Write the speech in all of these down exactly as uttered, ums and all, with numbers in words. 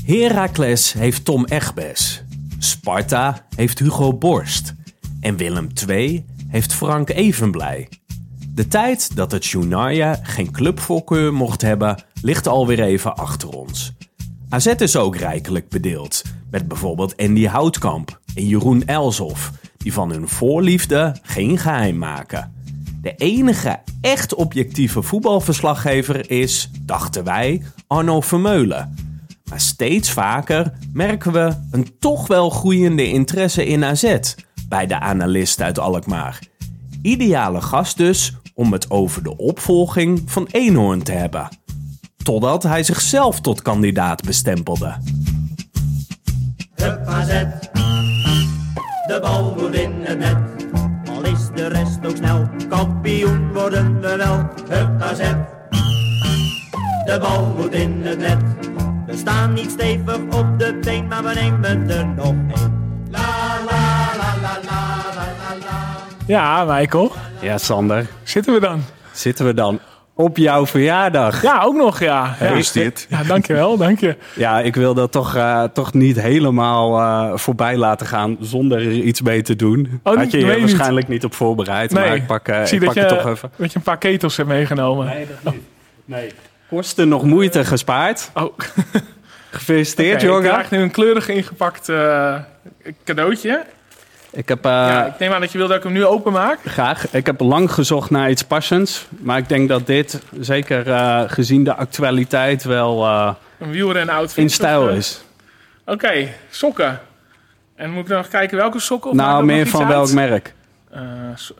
Heracles heeft Tom Egbes. Sparta heeft Hugo Borst. En Willem twee heeft Frank Evenblij. De tijd dat het Journaria geen clubvoorkeur mocht hebben, ligt alweer even achter ons. A Z is ook rijkelijk bedeeld, met bijvoorbeeld Andy Houtkamp en Jeroen Elshoff, die van hun voorliefde geen geheim maken. De enige echt objectieve voetbalverslaggever is, dachten wij, Arno Vermeulen. Maar steeds vaker merken we een toch wel groeiende interesse in A Z bij de analist uit Alkmaar. Ideale gast dus om het over de opvolging van Eenhoorn te hebben. Totdat hij zichzelf tot kandidaat bestempelde. Hup A Z, de bal moet in het net. Al is de rest ook snel, kampioen worden we wel. Hup A Z, de bal moet in het net. We staan niet stevig op de been, maar we nemen er nog één. La la la la la la la. Ja, Michael. Ja, Sander. Zitten we dan? Zitten we dan op jouw verjaardag? Ja, ook nog, ja. Ja, ja. is dit? Ja, dankjewel, dank je. Ja, ik wil dat toch, uh, toch niet helemaal uh, voorbij laten gaan zonder er iets mee te doen. Oh, Had je je nee, waarschijnlijk niet. niet op voorbereid, Nee. maar ik pak, uh, ik zie ik pak dat het je, toch even. dat je een paar ketels hebt meegenomen. Nee, dat niet. Nee. Kosten nog moeite gespaard. Oh. Gefeliciteerd, Okay, Jorga. ik krijg nu een kleurig ingepakt uh, cadeautje. Ik heb, uh, ja, ik neem aan dat je wil dat ik hem nu openmaak. Graag. Ik heb lang gezocht naar iets passends. Maar ik denk dat dit, zeker uh, gezien de actualiteit, wel uh, een wielren-outfit in stijl of, uh, is. Oké, okay, sokken. En moet ik nog kijken welke sokken? Of nou, meer van welk merk? Uh, so-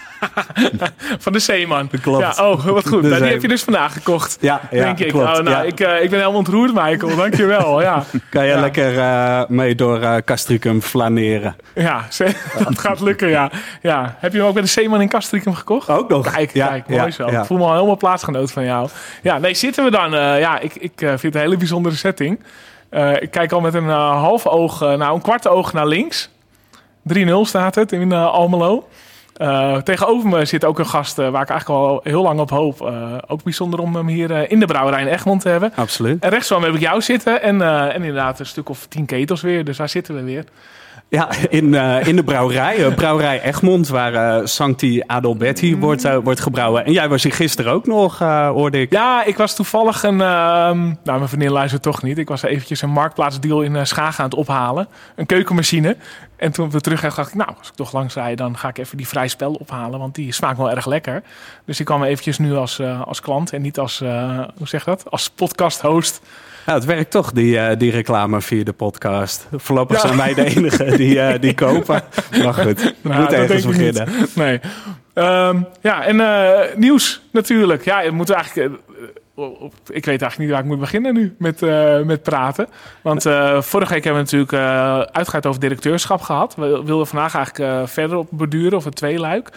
van de Zeeman. Klopt. Ja, oh, wat goed. Nou, die heb je dus vandaag gekocht. Ja, ja denk ik. klopt. Oh, nou, ja. ik, uh, ik ben helemaal ontroerd, Michael. Dankjewel. Ja. Kan je ja. lekker uh, mee door uh, Castricum flaneren? Ja, dat gaat lukken, ja. ja. Heb je hem ook bij de Zeeman in Castricum gekocht? Ook nog. Kijk, ja, kijk, mooi ja, zo. Ja. Ik voel me al helemaal plaatsgenoot van jou. Ja, nee, zitten we dan? Uh, ja, ik, ik uh, vind het een hele bijzondere setting. Uh, ik kijk al met een uh, half oog, uh, nou een kwart oog naar links. drie nul staat het in uh, Almelo. Uh, tegenover me zit ook een gast uh, waar ik eigenlijk al heel lang op hoop. Uh, ook bijzonder om hem hier uh, in de brouwerij in Egmond te hebben. Absoluut. En rechts van me heb ik jou zitten. En, uh, en inderdaad een stuk of tien ketels weer. Dus daar zitten we weer. Ja, in, uh, in de brouwerij. Uh, brouwerij Egmond, waar uh, Sancti Adalberti mm. wordt, uh, wordt gebrouwen. En jij was hier gisteren ook nog, uh, hoorde ik. Ja, ik was toevallig een... Uh, nou, mijn vriendin luistert toch niet. Ik was eventjes een marktplaatsdeal in uh, Schagen aan het ophalen. Een keukenmachine. En toen we terug dacht ik, nou, als ik toch langs rijd, dan ga ik even die vrij spel ophalen. Want die smaakt wel erg lekker. Dus ik kwam eventjes nu als, uh, als klant en niet als, uh, hoe zeg je dat? Als podcast-host. Ja, het werkt toch, die, uh, die reclame via de podcast. Voorlopig ja. zijn wij de enige die, uh, die kopen. Maar goed, nou, moet ergens beginnen. Nee. Um, ja, en uh, nieuws natuurlijk. Ja, het moet eigenlijk... Uh, ik weet eigenlijk niet waar ik moet beginnen nu met, uh, met praten. Want uh, vorige week hebben we natuurlijk uh, uitgebreid over directeurschap gehad. We wilden vandaag eigenlijk uh, verder op borduren of een tweeluik.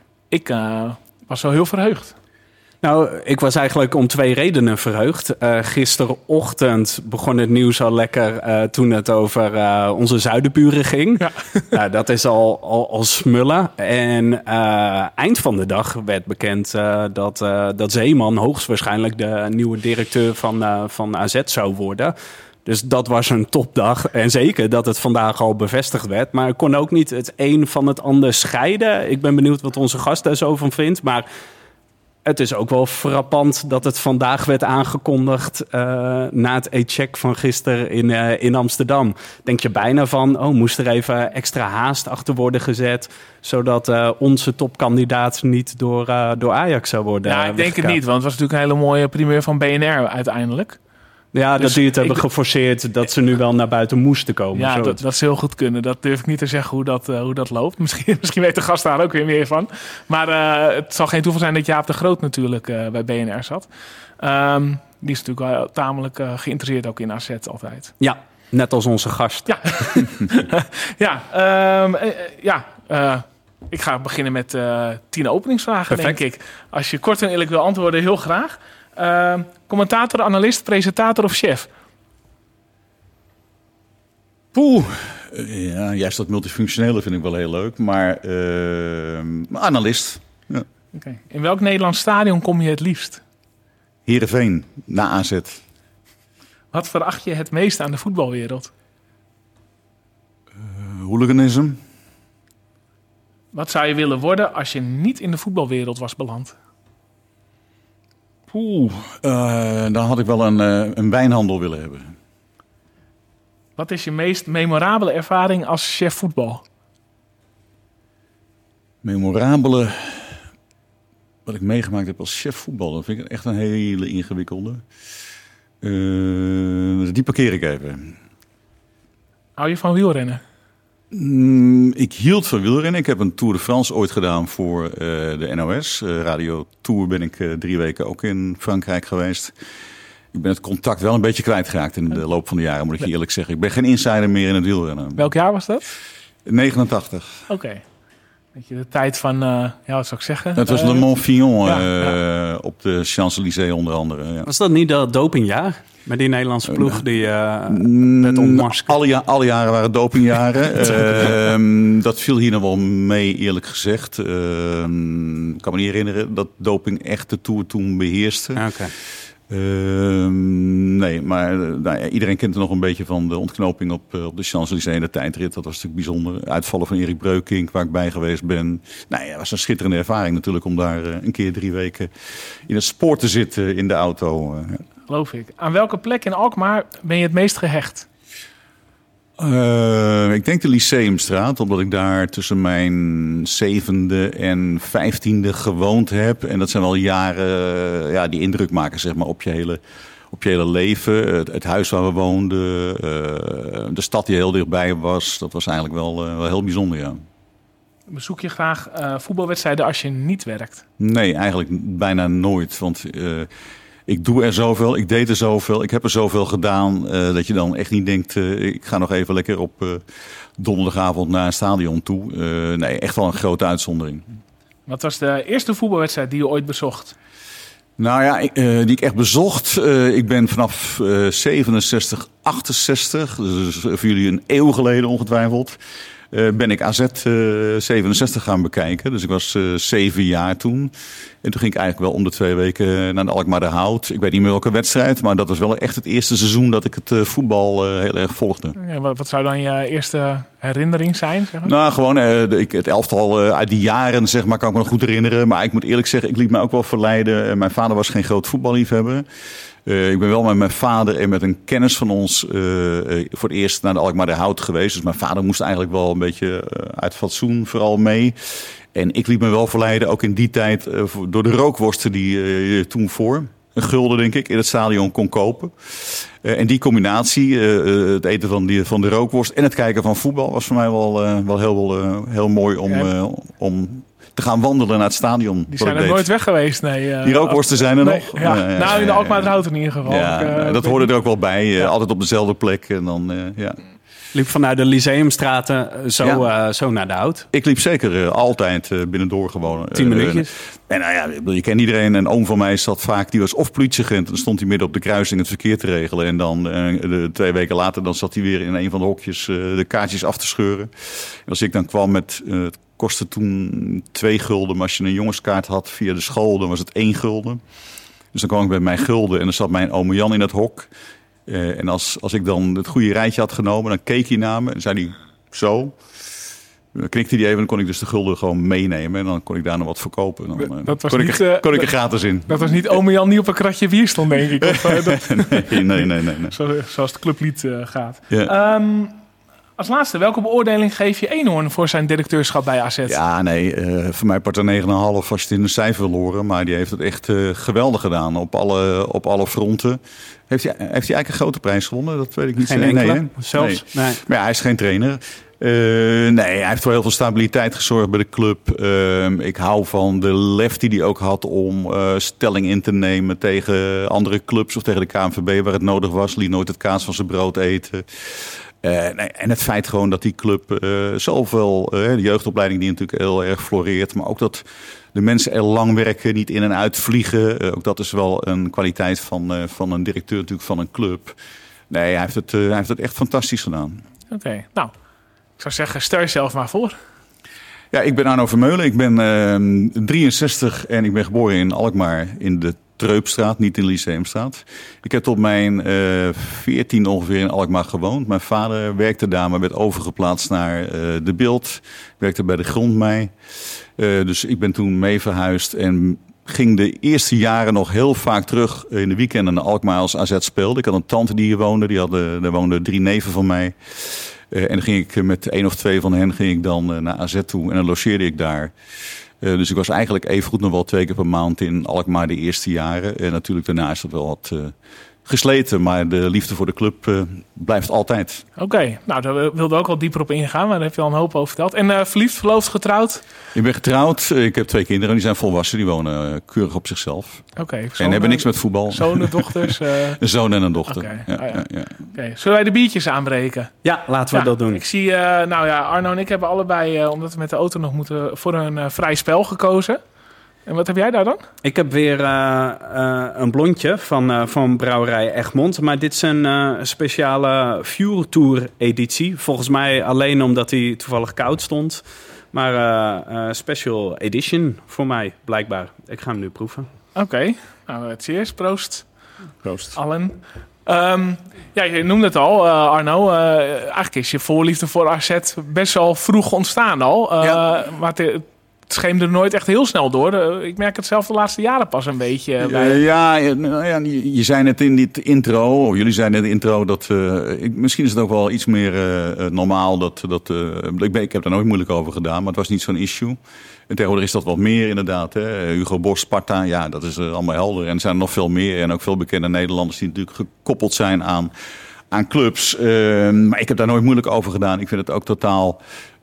Ik uh, was wel heel verheugd. Nou, ik was eigenlijk om twee redenen verheugd. Uh, gisterochtend begon het nieuws al lekker uh, toen het over uh, onze zuidenburen ging. Ja. Uh, dat is al, al, al smullen. En uh, eind van de dag werd bekend uh, dat, uh, dat Zeeman hoogstwaarschijnlijk de nieuwe directeur van, uh, van A Z zou worden. Dus dat was een topdag. En zeker dat het vandaag al bevestigd werd. Maar ik kon ook niet het een van het ander scheiden. Ik ben benieuwd wat onze gast daar zo van vindt. Maar het is ook wel frappant dat het vandaag werd aangekondigd uh, na het e-check van gisteren in, uh, in Amsterdam. Denk je bijna van, oh, moest er even extra haast achter worden gezet, zodat uh, onze topkandidaat niet door, uh, door Ajax zou worden. Ja, ik denk het niet, want het was natuurlijk een hele mooie primeur van B N R uiteindelijk. Ja, dus dat die het hebben ik, geforceerd dat ze nu wel naar buiten moesten komen. Ja, dat, dat zou heel goed kunnen. Dat durf ik niet te zeggen hoe dat, uh, hoe dat loopt. Misschien, misschien weet de gast daar ook weer meer van. Maar uh, het zal geen toeval zijn dat Jaap de Groot natuurlijk uh, bij B N R zat. Um, die is natuurlijk wel tamelijk uh, geïnteresseerd ook in A Z altijd. Ja, net als onze gast. Ja, ja, um, uh, ja uh, ik ga beginnen met uh, tien openingsvragen, Perfect. denk ik. Als je kort en eerlijk wil antwoorden, heel graag. Uh, commentator, analist, presentator of chef? Poeh, ja, juist dat multifunctionele vind ik wel heel leuk, maar uh, analist. Ja. Okay. In welk Nederlands stadion kom je het liefst? Heerenveen, na A Z. Wat veracht je het meest aan de voetbalwereld? Uh, hooliganisme. Wat zou je willen worden als je niet in de voetbalwereld was beland? Oeh, uh, dan had ik wel een, uh, een wijnhandel willen hebben. Wat is je meest memorabele ervaring als chef voetbal? Memorabele... Wat ik meegemaakt heb als chef voetbal, dat vind ik echt een hele ingewikkelde. Uh, die parkeer ik even. Hou je van wielrennen? Mm, ik hield van wielrennen. Ik heb een Tour de France ooit gedaan voor uh, de N O S. Uh, Radio Tour ben ik uh, drie weken ook in Frankrijk geweest. Ik ben het contact wel een beetje kwijtgeraakt in de loop van de jaren, moet ik je eerlijk zeggen. Ik ben geen insider meer in het wielrennen. Welk jaar was dat? negenentachtig. Oké. Okay. Weet je, de tijd van, uh, ja, wat zou ik zeggen? Het was uh, Le Mont-Fillon ja, uh, ja. op de Champs-Élysées onder andere. Ja. Was dat niet dat dopingjaar? Met die Nederlandse ploeg uh, die uh, mm, werd ontmaskerd? Alle, ja, alle jaren waren dopingjaren. uh, dat viel hier nog wel mee, eerlijk gezegd. Uh, ik kan me niet herinneren dat doping echt de Tour toen beheerste. Oké. Okay. Uh, nee, maar uh, nou ja, iedereen kent er nog een beetje van de ontknoping op, uh, op de Champs-Élysées en de tijdrit. Dat was natuurlijk bijzonder. Uitvallen van Erik Breukink, waar ik bij geweest ben. Nou ja, het was een schitterende ervaring natuurlijk om daar uh, een keer drie weken in het spoor te zitten in de auto. Uh. Geloof ik. Aan welke plek in Alkmaar ben je het meest gehecht? Uh, ik denk de Lyceumstraat, omdat ik daar tussen mijn zevende en vijftiende gewoond heb. En dat zijn wel jaren uh, ja, die indruk maken zeg maar, op, je hele, op je hele leven. Het, het huis waar we woonden, uh, de stad die heel dichtbij was. Dat was eigenlijk wel, uh, wel heel bijzonder, ja. Bezoek je graag uh, voetbalwedstrijden als je niet werkt? Nee, eigenlijk bijna nooit, want... Uh, Ik doe er zoveel, ik deed er zoveel, ik heb er zoveel gedaan... Uh, dat je dan echt niet denkt, uh, ik ga nog even lekker op uh, donderdagavond naar een stadion toe. Uh, nee, echt wel een grote uitzondering. Wat was de eerste voetbalwedstrijd die je ooit bezocht? Nou ja, ik, uh, die ik echt bezocht. Uh, ik ben vanaf uh, zevenenzestig, achtenzestig, dus voor jullie een eeuw geleden ongetwijfeld... Uh, ben ik A Z uh, zevenenzestig gaan bekijken. Dus ik was uh, zeven jaar toen. En toen ging ik eigenlijk wel om de twee weken naar de Alkmaar de Hout. Ik weet niet meer welke wedstrijd, maar dat was wel echt het eerste seizoen dat ik het uh, voetbal uh, heel erg volgde. Ja, wat, wat zou dan je eerste herinnering zijn? Zeg maar? Nou, gewoon uh, de, ik, het elftal uh, uit die jaren, zeg maar, kan ik me nog goed herinneren. Maar ik moet eerlijk zeggen, ik liet me ook wel verleiden. Uh, mijn vader was geen groot voetballiefhebber. Uh, ik ben wel met mijn vader en met een kennis van ons uh, uh, voor het eerst naar de Alkmaar de Hout geweest. Dus mijn vader moest eigenlijk wel een beetje uh, uit fatsoen vooral mee. En ik liet me wel verleiden, ook in die tijd, uh, door de rookworsten die uh, je toen voor een gulden, denk ik, in het stadion kon kopen. Uh, en die combinatie, uh, het eten van, die, van de rookworst en het kijken van voetbal, was voor mij wel, uh, wel heel, uh, heel mooi om... Uh, om te gaan wandelen naar het stadion. Die zijn er nooit weg geweest, nee. Uh, die rookworsten zijn er nee, nog? Ja. Uh, nou, in de Alkmaar de Hout in ieder geval. Ja, ik, uh, dat hoorde er ook wel bij. Uh, ja. Altijd op dezelfde plek. En dan, uh, ja. Liep vanuit de Lyceumstraten zo, ja. uh, zo naar de Hout? Ik liep zeker uh, altijd uh, binnendoor gewoon. Uh, Tien minuutjes? Uh, en nou ja, je kent iedereen. Een oom van mij zat vaak, die was of politieagent. En dan stond hij midden op de kruising het verkeer te regelen. En dan uh, de, twee weken later dan zat hij weer in een van de hokjes uh, de kaartjes af te scheuren. En als ik dan kwam met... Uh, kostte toen twee gulden. Maar als je een jongenskaart had via de school, dan was het één gulden. Dus dan kwam ik met mijn gulden en dan zat mijn oom Jan in het hok. Uh, en als, als ik dan het goede rijtje had genomen, dan keek hij naar me en zei hij zo. Dan knikte hij even en dan kon ik dus de gulden gewoon meenemen. En dan kon ik daar nog wat verkopen. Dan, uh, dat was kon, niet, ik er, kon uh, ik er gratis in. Dat was niet oom Jan die op een kratje bier stond, denk ik. Of, uh, dat... nee, nee, nee, nee, nee. Zo, zoals het clublied uh, gaat. Ja. Um, Als laatste, welke beoordeling geef je Eenhoorn voor zijn directeurschap bij A Z? Ja, nee, uh, voor mij part een negen komma vijf als je het in de cijfer verloren. Maar die heeft het echt uh, geweldig gedaan op alle, op alle fronten. Heeft hij, heeft hij eigenlijk een grote prijs gewonnen? Dat weet ik niet. Geen nee, enkele, nee, zelfs. Nee. Nee. Maar ja, hij is geen trainer. Uh, nee, hij heeft voor heel veel stabiliteit gezorgd bij de club. Uh, ik hou van de lef die hij ook had om uh, stelling in te nemen tegen andere clubs of tegen de K N V B waar het nodig was. Liet nooit het kaas van zijn brood eten. Uh, nee, en het feit gewoon dat die club uh, zoveel, uh, de jeugdopleiding die natuurlijk heel erg floreert, maar ook dat de mensen er lang werken, niet in en uit vliegen. Uh, ook dat is wel een kwaliteit van, uh, van een directeur natuurlijk van een club. Nee, hij heeft het, uh, hij heeft het echt fantastisch gedaan. Oké, okay, nou, ik zou zeggen, stel jezelf maar voor. Ja, ik ben Arno Vermeulen. Ik ben uh, drieënzestig en ik ben geboren in Alkmaar in de Treupstraat, niet in de Lyceumstraat. Ik heb tot mijn veertien uh, ongeveer in Alkmaar gewoond. Mijn vader werkte daar, maar werd overgeplaatst naar uh, De Bilt. Werkte bij de Grondmei. Uh, dus ik ben toen mee verhuisd en ging de eerste jaren nog heel vaak terug in de weekenden naar Alkmaar als A Z speelde. Ik had een tante die hier woonde, die hadden, daar woonden drie neven van mij. Uh, en dan ging ik met één of twee van hen ging ik dan uh, naar A Z toe en dan logeerde ik daar. Uh, dus ik was eigenlijk evengoed nog wel twee keer per maand in Alkmaar de eerste jaren. En natuurlijk daarna is dat wel wat uh, gesleten, maar de liefde voor de club uh, blijft altijd. Oké, okay. Nou daar wilde ik ook wel dieper op ingaan, maar daar heb je al een hoop over verteld. En uh, verliefd, verloofd, getrouwd? Ik ben getrouwd, ik heb twee kinderen, die zijn volwassen, die wonen uh, keurig op zichzelf. Oké. Okay, en hebben niks met voetbal. Zonen, dochters? Uh... Een zoon en een dochter. Okay. Ja, oh, ja. ja, ja. Okay. Zullen wij de biertjes aanbreken? Ja, laten we ja, dat doen. Ik zie, uh, nou ja, Arno en ik hebben allebei, uh, omdat we met de auto nog moeten, voor een uh, vrij spel gekozen. En wat heb jij daar dan? Ik heb weer uh, uh, een blondje van, uh, van Brouwerij Egmond. Maar dit is een uh, speciale Fuel Tour editie. Volgens mij alleen omdat hij toevallig koud stond. Maar uh, uh, special edition voor mij, blijkbaar. Ik ga hem nu proeven. Oké, okay. Nou, cheers. Proost. Proost. Allen. Um, ja, je noemde het al, uh, Arno. Uh, eigenlijk is je voorliefde voor A Z best wel vroeg ontstaan al. Uh, ja. Maar het scheemde er nooit echt heel snel door. Uh, ik merk het zelf de laatste jaren pas een beetje. Bij... Uh, ja, nou ja, je, je zei net in dit intro, of jullie zeiden in de intro, dat uh, ik, misschien is het ook wel iets meer uh, normaal. Dat, dat, uh, ik, ben, ik heb daar nooit moeilijk over gedaan, maar het was niet zo'n issue. En tegenwoordig is dat wat meer inderdaad. Hè. Hugo Borst, Sparta, ja, dat is uh, allemaal helder. En er zijn er nog veel meer en ook veel bekende Nederlanders die natuurlijk gekoppeld zijn aan... aan clubs. Uh, maar ik heb daar nooit moeilijk over gedaan. Ik vind het ook totaal...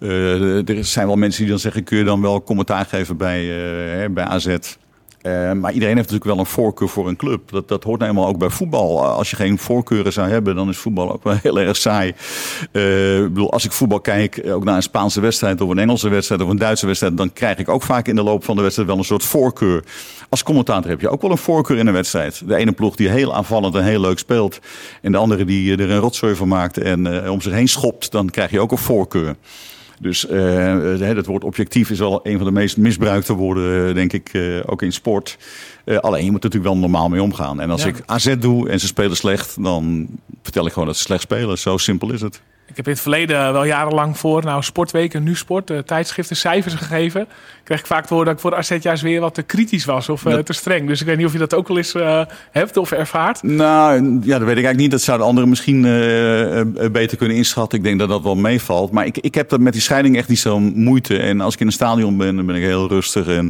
Uh, er zijn wel mensen die dan zeggen... kun je dan wel commentaar geven bij, uh, bij A Z... Uh, maar iedereen heeft natuurlijk wel een voorkeur voor een club. Dat, dat hoort nou eenmaal ook bij voetbal. Als je geen voorkeuren zou hebben, dan is voetbal ook wel heel erg saai. Uh, ik bedoel, als ik voetbal kijk, ook naar een Spaanse wedstrijd of een Engelse wedstrijd of een Duitse wedstrijd, dan krijg ik ook vaak in de loop van de wedstrijd wel een soort voorkeur. Als commentator heb je ook wel een voorkeur in een wedstrijd. De ene ploeg die heel aanvallend en heel leuk speelt, en de andere die er een rotzooi van maakt en uh, om zich heen schopt, dan krijg je ook een voorkeur. Dus uh, het woord objectief is wel een van de meest misbruikte woorden, denk ik, uh, ook in sport. Uh, alleen, je moet er natuurlijk wel normaal mee omgaan. En als ja. ik A Z doe en ze spelen slecht, dan vertel ik gewoon dat ze slecht spelen. Zo simpel is het. Ik heb in het verleden wel jarenlang voor nou, Sportweken, Nu Sport, uh, tijdschriften, cijfers gegeven. Ik kreeg ik vaak te horen dat ik voor A Z juist weer wat te kritisch was of uh, ja. te streng. Dus ik weet niet of je dat ook wel eens uh, hebt of ervaart. Nou, ja, dat weet ik eigenlijk niet. Dat zouden anderen misschien uh, uh, beter kunnen inschatten. Ik denk dat dat wel meevalt. Maar ik, ik heb dat met die scheiding echt niet zo moeite. En als ik in een stadion ben, dan ben ik heel rustig en...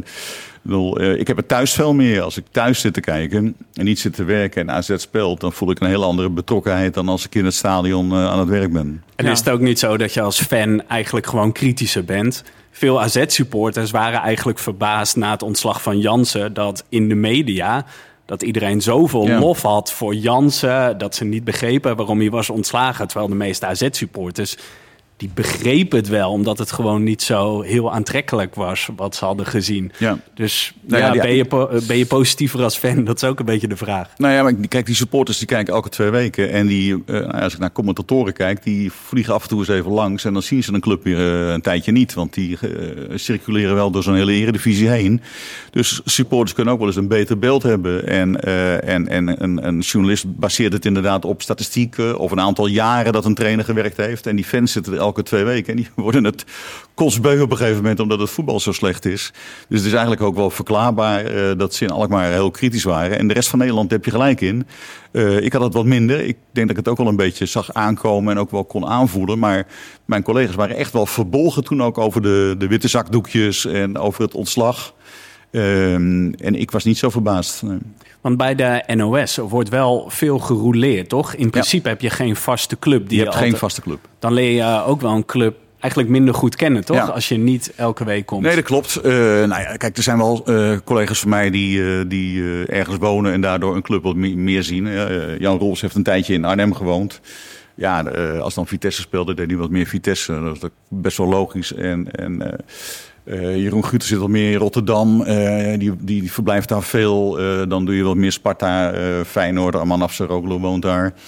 Ik heb het thuis veel meer. Als ik thuis zit te kijken en niet zit te werken en A Z speelt, dan voel ik een hele andere betrokkenheid dan als ik in het stadion aan het werk ben. En ja. is het ook niet zo dat je als fan eigenlijk gewoon kritischer bent? Veel A Z-supporters waren eigenlijk verbaasd na het ontslag van Jansen dat in de media... dat iedereen zoveel ja. lof had voor Jansen, dat ze niet begrepen waarom hij was ontslagen. Terwijl de meeste A Z-supporters... die begrepen het wel, omdat het gewoon niet zo heel aantrekkelijk was wat ze hadden gezien. Ja. Dus nou ja, ja, die, ben, je po- ben je positiever als fan? Dat is ook een beetje de vraag. Nou ja, maar kijk, die supporters die kijken elke twee weken. En die, uh, als ik naar commentatoren kijk, die vliegen af en toe eens even langs. En dan zien ze een club weer uh, een tijdje niet. Want die uh, circuleren wel door zo'n hele eredivisie heen. Dus supporters kunnen ook wel eens een beter beeld hebben. En, uh, en, en een, een journalist baseert het inderdaad op statistieken of een aantal jaren dat een trainer gewerkt heeft. En die fans zitten er elke twee weken. En die worden het kotsbeu op een gegeven moment omdat het voetbal zo slecht is. Dus het is eigenlijk ook wel verklaarbaar uh, dat ze in Alkmaar heel kritisch waren. En de rest van Nederland heb je gelijk in. Uh, ik had het wat minder. Ik denk dat ik het ook wel een beetje zag aankomen en ook wel kon aanvoelen. Maar mijn collega's waren echt wel verbolgen toen ook over de, de witte zakdoekjes en over het ontslag. Uh, en ik was niet zo verbaasd. Nee. Want bij de N O S wordt wel veel gerouleerd, toch? In principe ja. heb je geen vaste club. Die je hebt je altijd... geen vaste club. Dan leer je ook wel een club eigenlijk minder goed kennen, toch? Ja. Als je niet elke week komt. Nee, dat klopt. Uh, nou ja, kijk, er zijn wel uh, collega's van mij die, uh, die uh, ergens wonen en daardoor een club wat meer zien. Uh, Jan Roels heeft een tijdje in Arnhem gewoond. Ja, uh, als dan Vitesse speelde, deed hij wat meer Vitesse. Dat is best wel logisch. En... en uh, Uh, Jeroen Guter zit wat meer in Rotterdam. Uh, die, die, die verblijft daar veel. Uh, dan doe je wat meer Sparta, uh, Feyenoord. Arman Afsaroglu woont daar.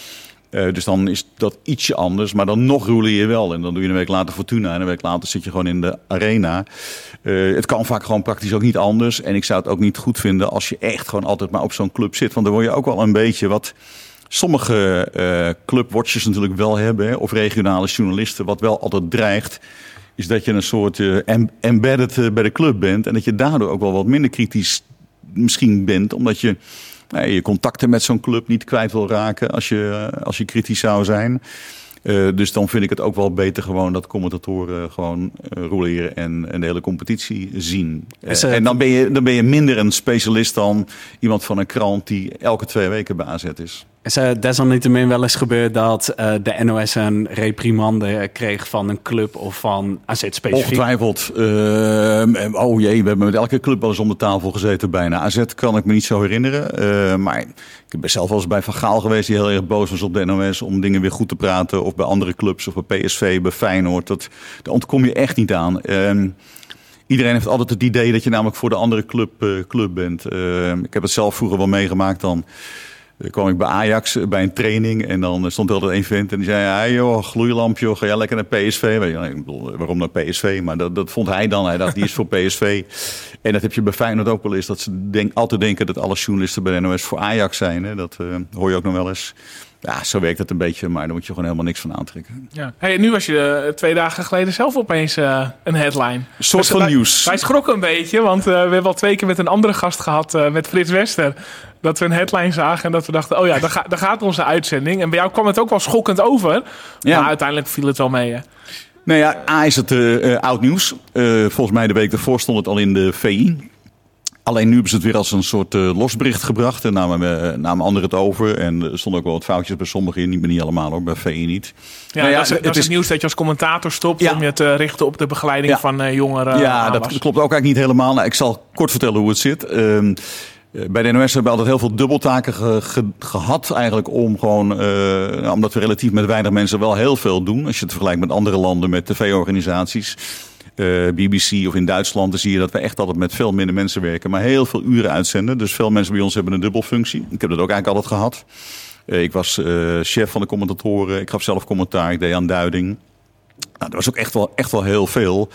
Uh, dus dan is dat ietsje anders, maar dan nog roelie je wel. En dan doe je een week later Fortuna en een week later zit je gewoon in de arena. Uh, het kan vaak gewoon praktisch ook niet anders. En ik zou het ook niet goed vinden als je echt gewoon altijd maar op zo'n club zit. Want dan word je ook wel een beetje wat sommige uh, clubwatchers natuurlijk wel hebben. Hè, of regionale journalisten, wat wel altijd dreigt, is dat je een soort uh, embedded uh, bij de club bent. En dat je daardoor ook wel wat minder kritisch misschien bent, omdat je nee, je contacten met zo'n club niet kwijt wil raken als je, als je kritisch zou zijn. Uh, dus dan vind ik het ook wel beter gewoon dat commentatoren gewoon uh, roleren en, en de hele competitie zien. Uh, en dan ben, je, dan ben je minder een specialist dan iemand van een krant die elke twee weken bij A Z is. Is er desalniettemin wel eens gebeurd dat uh, de N O S een reprimande kreeg van een club of van A Z specifiek? Ongetwijfeld. Uh, oh jee, we hebben met elke club wel eens om de tafel gezeten bijna. A Z kan ik me niet zo herinneren. Uh, maar ik ben zelf wel eens bij Van Gaal geweest die heel erg boos was op de N O S om dingen weer goed te praten. Of bij andere clubs, of bij P S V, bij Feyenoord. Dat, daar ontkom je echt niet aan. Uh, Iedereen heeft altijd het idee dat je namelijk voor de andere club, uh, club bent. Uh, ik heb het zelf vroeger wel meegemaakt dan. Dan kwam ik bij Ajax bij een training en dan stond er altijd één vent en die zei: ja, joh, gloeilamp, joh, ga jij lekker naar P S V? Ik bedoel, waarom naar P S V? Maar dat, dat vond hij dan. Hij dacht, die is voor P S V. En dat heb je bij Feyenoord ook wel eens. Dat ze denk, altijd denken dat alle journalisten bij de N O S voor Ajax zijn. Hè? Dat uh, hoor je ook nog wel eens. Ja, zo werkt het een beetje, maar daar moet je gewoon helemaal niks van aantrekken. Ja. Hey, nu was je uh, twee dagen geleden zelf opeens uh, een headline. Een soort dus van wij, nieuws. Wij schrokken een beetje, want uh, we hebben al twee keer met een andere gast gehad, uh, met Frits Wester. Dat we een headline zagen en dat we dachten, oh ja, daar, ga, daar gaat onze uitzending. En bij jou kwam het ook wel schokkend over. Ja. Maar uiteindelijk viel het wel mee, hè? Nou ja, A is het uh, uh, oud nieuws. Uh, volgens mij de week daarvoor stond het al in de V I. Alleen nu hebben ze het weer als een soort uh, losbericht gebracht. En namen, uh, namen anderen het over. En er stonden ook wel wat foutjes bij sommigen, niet, maar niet allemaal hoor, bij V I niet. Ja, nou ja, dat is het, dat is het nieuws dat je als commentator stopt ja. om je te richten op de begeleiding ja. van uh, jongeren. Ja, aanwas. Dat klopt ook eigenlijk niet helemaal. Nou, ik zal kort vertellen hoe het zit. Uh, Bij de N O S hebben we altijd heel veel dubbeltaken ge, ge, gehad eigenlijk om gewoon, uh, omdat we relatief met weinig mensen wel heel veel doen. Als je het vergelijkt met andere landen, met tv-organisaties, uh, B B C of in Duitsland, dan zie je dat we echt altijd met veel minder mensen werken, maar heel veel uren uitzenden. Dus veel mensen bij ons hebben een dubbelfunctie. Ik heb dat ook eigenlijk altijd gehad. Uh, ik was uh, chef van de commentatoren, ik gaf zelf commentaar, ik deed aan duiding. Nou, dat was ook echt wel, echt wel heel veel.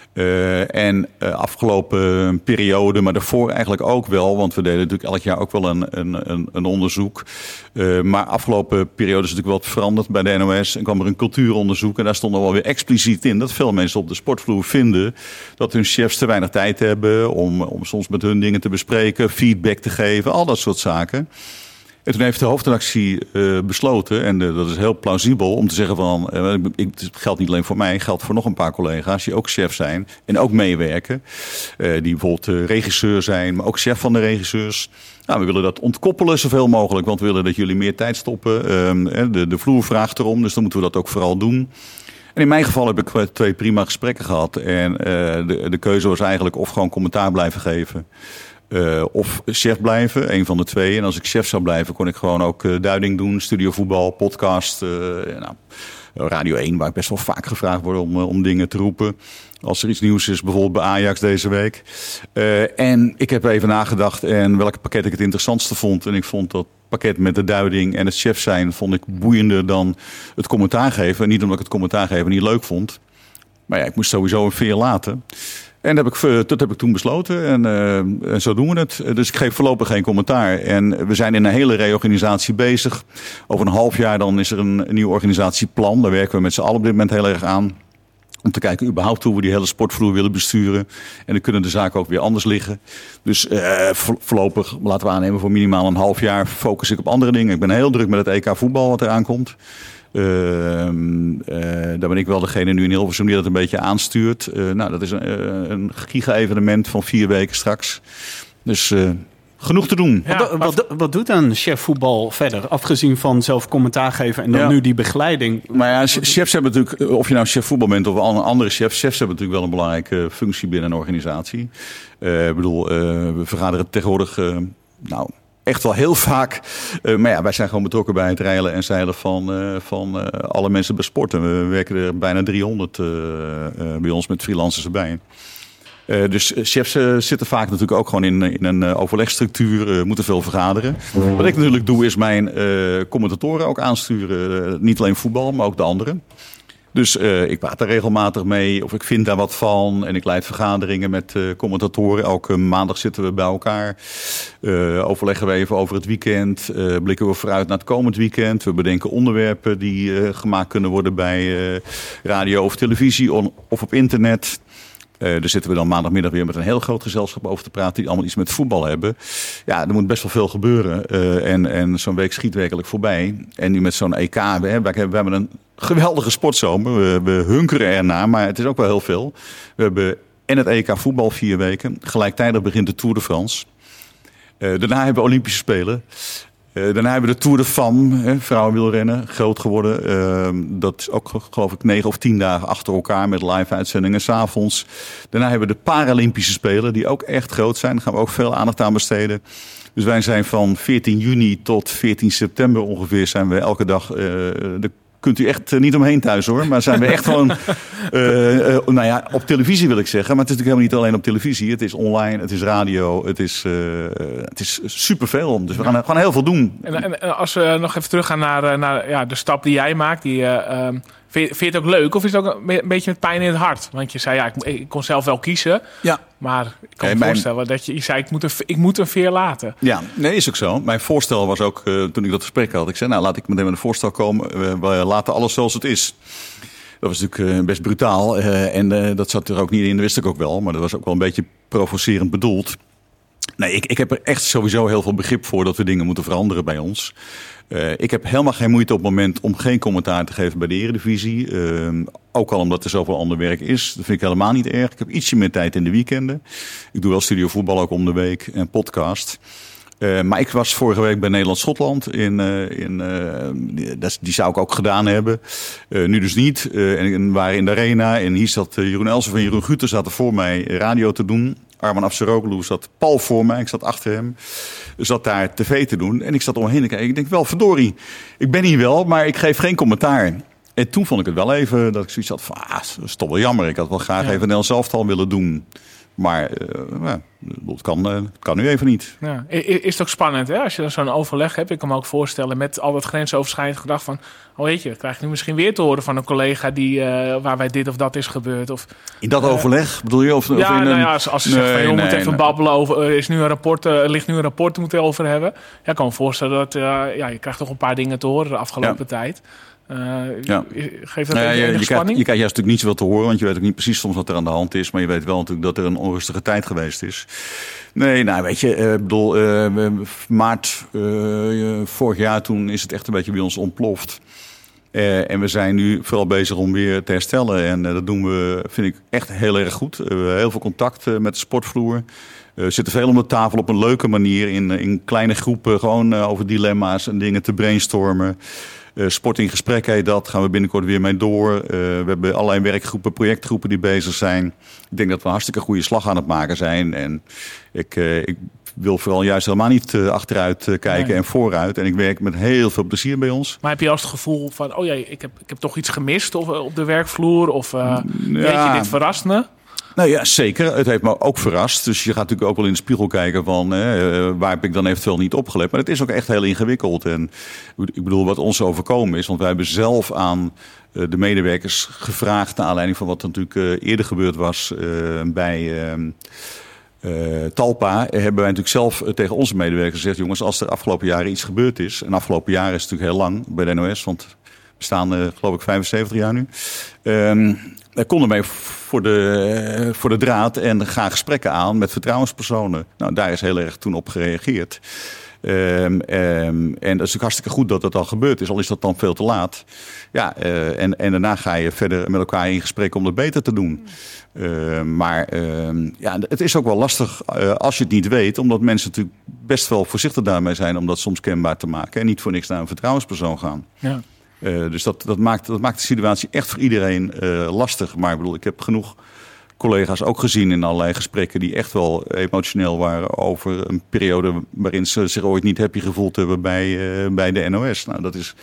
Uh, en uh, afgelopen periode, maar daarvoor eigenlijk ook wel, want we deden natuurlijk elk jaar ook wel een, een, een, een onderzoek. Uh, maar afgelopen periode is natuurlijk wat veranderd bij de N O S en kwam er een cultuuronderzoek en daar stond er wel weer expliciet in dat veel mensen op de sportvloer vinden dat hun chefs te weinig tijd hebben om, om soms met hun dingen te bespreken, feedback te geven, al dat soort zaken. En toen heeft de hoofdredactie uh, besloten, en uh, dat is heel plausibel, om te zeggen van, uh, ik, het geldt niet alleen voor mij, het geldt voor nog een paar collega's die ook chef zijn en ook meewerken. Uh, die bijvoorbeeld uh, regisseur zijn, maar ook chef van de regisseurs. Nou, we willen dat ontkoppelen zoveel mogelijk, want we willen dat jullie meer tijd stoppen. Uh, de, de vloer vraagt erom, dus dan moeten we dat ook vooral doen. En in mijn geval heb ik twee prima gesprekken gehad. En uh, de, de keuze was eigenlijk of gewoon commentaar blijven geven. Uh, of chef blijven, een van de twee. En als ik chef zou blijven, kon ik gewoon ook uh, duiding doen. Studiovoetbal, podcast, uh, nou, Radio één, waar ik best wel vaak gevraagd word om, uh, om dingen te roepen. Als er iets nieuws is, bijvoorbeeld bij Ajax deze week. Uh, en ik heb even nagedacht en welk pakket ik het interessantste vond. En ik vond dat pakket met de duiding en het chef zijn vond ik boeiender dan het commentaar geven. En niet omdat ik het commentaar geven niet leuk vond. Maar ja, ik moest sowieso een veer laten. En dat heb ik, dat heb ik toen besloten en, uh, en zo doen we het. Dus ik geef voorlopig geen commentaar. En we zijn in een hele reorganisatie bezig. Over een half jaar dan is er een, een nieuw organisatieplan. Daar werken we met z'n allen op dit moment heel erg aan. Om te kijken überhaupt hoe we die hele sportvloer willen besturen. En dan kunnen de zaken ook weer anders liggen. Dus uh, voorlopig, laten we aannemen, voor minimaal een half jaar focus ik op andere dingen. Ik ben heel druk met het E K voetbal wat eraan komt. Uh, uh, daar ben ik wel degene nu in Hilversum die dat een beetje aanstuurt. Uh, nou, dat is een, uh, een giga-evenement van vier weken straks. Dus uh, genoeg te doen. Ja, wat, wat, wat doet een chef voetbal verder? Afgezien van zelf commentaar geven en dan ja. nu die begeleiding. Maar ja, chefs hebben natuurlijk, of je nou chef voetbal bent of een andere chef, chefs hebben natuurlijk wel een belangrijke functie binnen een organisatie. Uh, ik bedoel, uh, we vergaderen tegenwoordig, uh, nou... echt wel heel vaak. Uh, maar ja, wij zijn gewoon betrokken bij het reilen en zeilen van, uh, van uh, alle mensen bij sporten. We werken er bijna driehonderd uh, uh, bij ons met freelancers erbij. Uh, dus chefs uh, zitten vaak natuurlijk ook gewoon in, in een uh, overlegstructuur, uh, moeten veel vergaderen. Wat ik natuurlijk doe is mijn uh, commentatoren ook aansturen. Uh, niet alleen voetbal, maar ook de anderen. Dus uh, ik praat er regelmatig mee of ik vind daar wat van. En ik leid vergaderingen met uh, commentatoren. Elke maandag zitten we bij elkaar. Uh, overleggen we even over het weekend. Uh, blikken we vooruit naar het komend weekend. We bedenken onderwerpen die uh, gemaakt kunnen worden bij uh, radio of televisie on, of op internet. Uh, daar zitten we dan maandagmiddag weer met een heel groot gezelschap over te praten. Die allemaal iets met voetbal hebben. Ja, er moet best wel veel gebeuren. Uh, en, en zo'n week schiet werkelijk voorbij. En nu met zo'n E K. We hebben, we hebben een geweldige sportzomer. We, we hunkeren ernaar, maar het is ook wel heel veel. We hebben en het E K voetbal vier weken. Gelijktijdig begint de Tour de France. Uh, daarna hebben we Olympische Spelen. Uh, daarna hebben we de Tour de Femme, vrouwenwielrennen, groot geworden. Uh, dat is ook geloof ik negen of tien dagen achter elkaar met live uitzendingen 's avonds. Daarna hebben we de Paralympische Spelen, die ook echt groot zijn. Daar gaan we ook veel aandacht aan besteden. Dus wij zijn van veertien juni tot veertien september ongeveer zijn we elke dag uh, de kunt u echt niet omheen thuis hoor. Maar zijn we echt gewoon, uh, uh, nou ja, op televisie wil ik zeggen. Maar het is natuurlijk helemaal niet alleen op televisie. Het is online, het is radio, het is, uh, het is superveel. Dus we gaan gewoon heel veel doen. En, en als we nog even teruggaan naar, naar ja, de stap die jij maakt. Die, uh, um, vind, vind je het ook leuk of is het ook een, een beetje met pijn in het hart? Want je zei, ja, ik, ik kon zelf wel kiezen. Ja. Maar ik kan me hey, voorstellen mijn... dat je, je zei, ik moet, een, ik moet een veer laten. Ja, nee, is ook zo. Mijn voorstel was ook, uh, toen ik dat gesprek had. Ik zei, nou, laat ik meteen met een voorstel komen. We, we laten alles zoals het is. Dat was natuurlijk uh, best brutaal. Uh, en uh, dat zat er ook niet in, dat wist ik ook wel. Maar dat was ook wel een beetje provocerend bedoeld. Nee, ik, ik heb er echt sowieso heel veel begrip voor dat we dingen moeten veranderen bij ons. Uh, ik heb helemaal geen moeite op het moment om geen commentaar te geven bij de Eredivisie. Uh, ook al omdat er zoveel ander werk is. Dat vind ik helemaal niet erg. Ik heb ietsje meer tijd in de weekenden. Ik doe wel studio voetbal ook om de week en podcast. Uh, maar ik was vorige week bij Nederland-Schotland. In, uh, in, uh, die, die zou ik ook gedaan hebben. Uh, nu dus niet. Uh, en we waren in de arena. En hier zat uh, Jeroen Elsen en Jeroen Guter zaten voor mij radio te doen. Arman Afsaroglu zat pal voor mij. Ik zat achter hem. Zat daar tv te doen. En ik zat omheen te kijken. Ik denk wel, verdorie. Ik ben hier wel, maar ik geef geen commentaar. En toen vond ik het wel even dat ik zoiets had van... Ah, dat is toch wel jammer. Ik had wel graag ja. even Nederlands elftal willen doen. Maar uh, ja, het kan, uh, het kan nu even niet. Ja. Is het ook spannend hè? Als je dan zo'n overleg hebt? Ik kan me ook voorstellen met al dat grensoverschrijdend gedrag van... oh weet je, dat krijg je nu misschien weer te horen van een collega... die uh, waarbij dit of dat is gebeurd. Of, in dat uh, overleg bedoel je? Of, ja, of in nou een... ja, als, als ze nee, zegt van... joh, we nee, moeten even nee. babbelen over... er is nu een rapport, uh, ligt nu een rapport, we moeten het over hebben. Ja, ik kan me voorstellen dat... Uh, ja, je krijgt toch een paar dingen te horen de afgelopen ja. tijd... Uh, ja. Geeft dat nou ja, je, je, je, krijgt, je krijgt juist natuurlijk niet zoveel te horen, want je weet ook niet precies soms wat er aan de hand is, maar je weet wel natuurlijk dat er een onrustige tijd geweest is. Nee, nou weet je, ik uh, bedoel, uh, maart uh, vorig jaar toen is het echt een beetje bij ons ontploft. Uh, en we zijn nu vooral bezig om weer te herstellen en uh, dat doen we, vind ik, echt heel erg goed. Uh, we hebben heel veel contact uh, met de sportvloer. We uh, zitten veel om de tafel op een leuke manier in, in kleine groepen, gewoon uh, over dilemma's en dingen te brainstormen. Uh, Sport in gesprek heet dat, gaan we binnenkort weer mee door. Uh, we hebben allerlei werkgroepen, projectgroepen die bezig zijn. Ik denk dat we een hartstikke goede slag aan het maken zijn. En ik, uh, ik wil vooral juist helemaal niet uh, achteruit uh, kijken nee. en vooruit. En ik werk met heel veel plezier bij ons. Maar heb je als het gevoel van, oh jee, ik heb, ik heb toch iets gemist of, op de werkvloer? Of uh, ja. weet je, dit verrast me? Nou ja, zeker. Het heeft me ook verrast. Dus je gaat natuurlijk ook wel in de spiegel kijken van uh, waar heb ik dan eventueel niet opgelet. Maar het is ook echt heel ingewikkeld. En ik bedoel, wat ons overkomen is, want wij hebben zelf aan uh, de medewerkers gevraagd, naar aanleiding van wat er natuurlijk uh, eerder gebeurd was uh, bij uh, uh, Talpa, hebben wij natuurlijk zelf uh, tegen onze medewerkers gezegd, jongens, als er afgelopen jaren iets gebeurd is, en afgelopen jaren is het natuurlijk heel lang bij de N O S, want we staan uh, geloof ik vijfenzeventig jaar nu. Um, Daar konden wij voor de, voor de draad en gaan gesprekken aan met vertrouwenspersonen. Nou, daar is heel erg toen op gereageerd. Um, um, en dat is natuurlijk hartstikke goed dat dat al gebeurd is, al is dat dan veel te laat. Ja, uh, en, en daarna ga je verder met elkaar in gesprek om het beter te doen. Uh, maar uh, ja, het is ook wel lastig uh, als je het niet weet, omdat mensen natuurlijk best wel voorzichtig daarmee zijn om dat soms kenbaar te maken. En niet voor niks naar een vertrouwenspersoon gaan. Ja. Uh, dus dat, dat, maakt, dat maakt de situatie echt voor iedereen uh, lastig. Maar ik bedoel, ik heb genoeg collega's ook gezien in allerlei gesprekken die echt wel emotioneel waren over een periode waarin ze zich ooit niet happy gevoeld hebben bij, uh, bij de N O S. Nou, dat is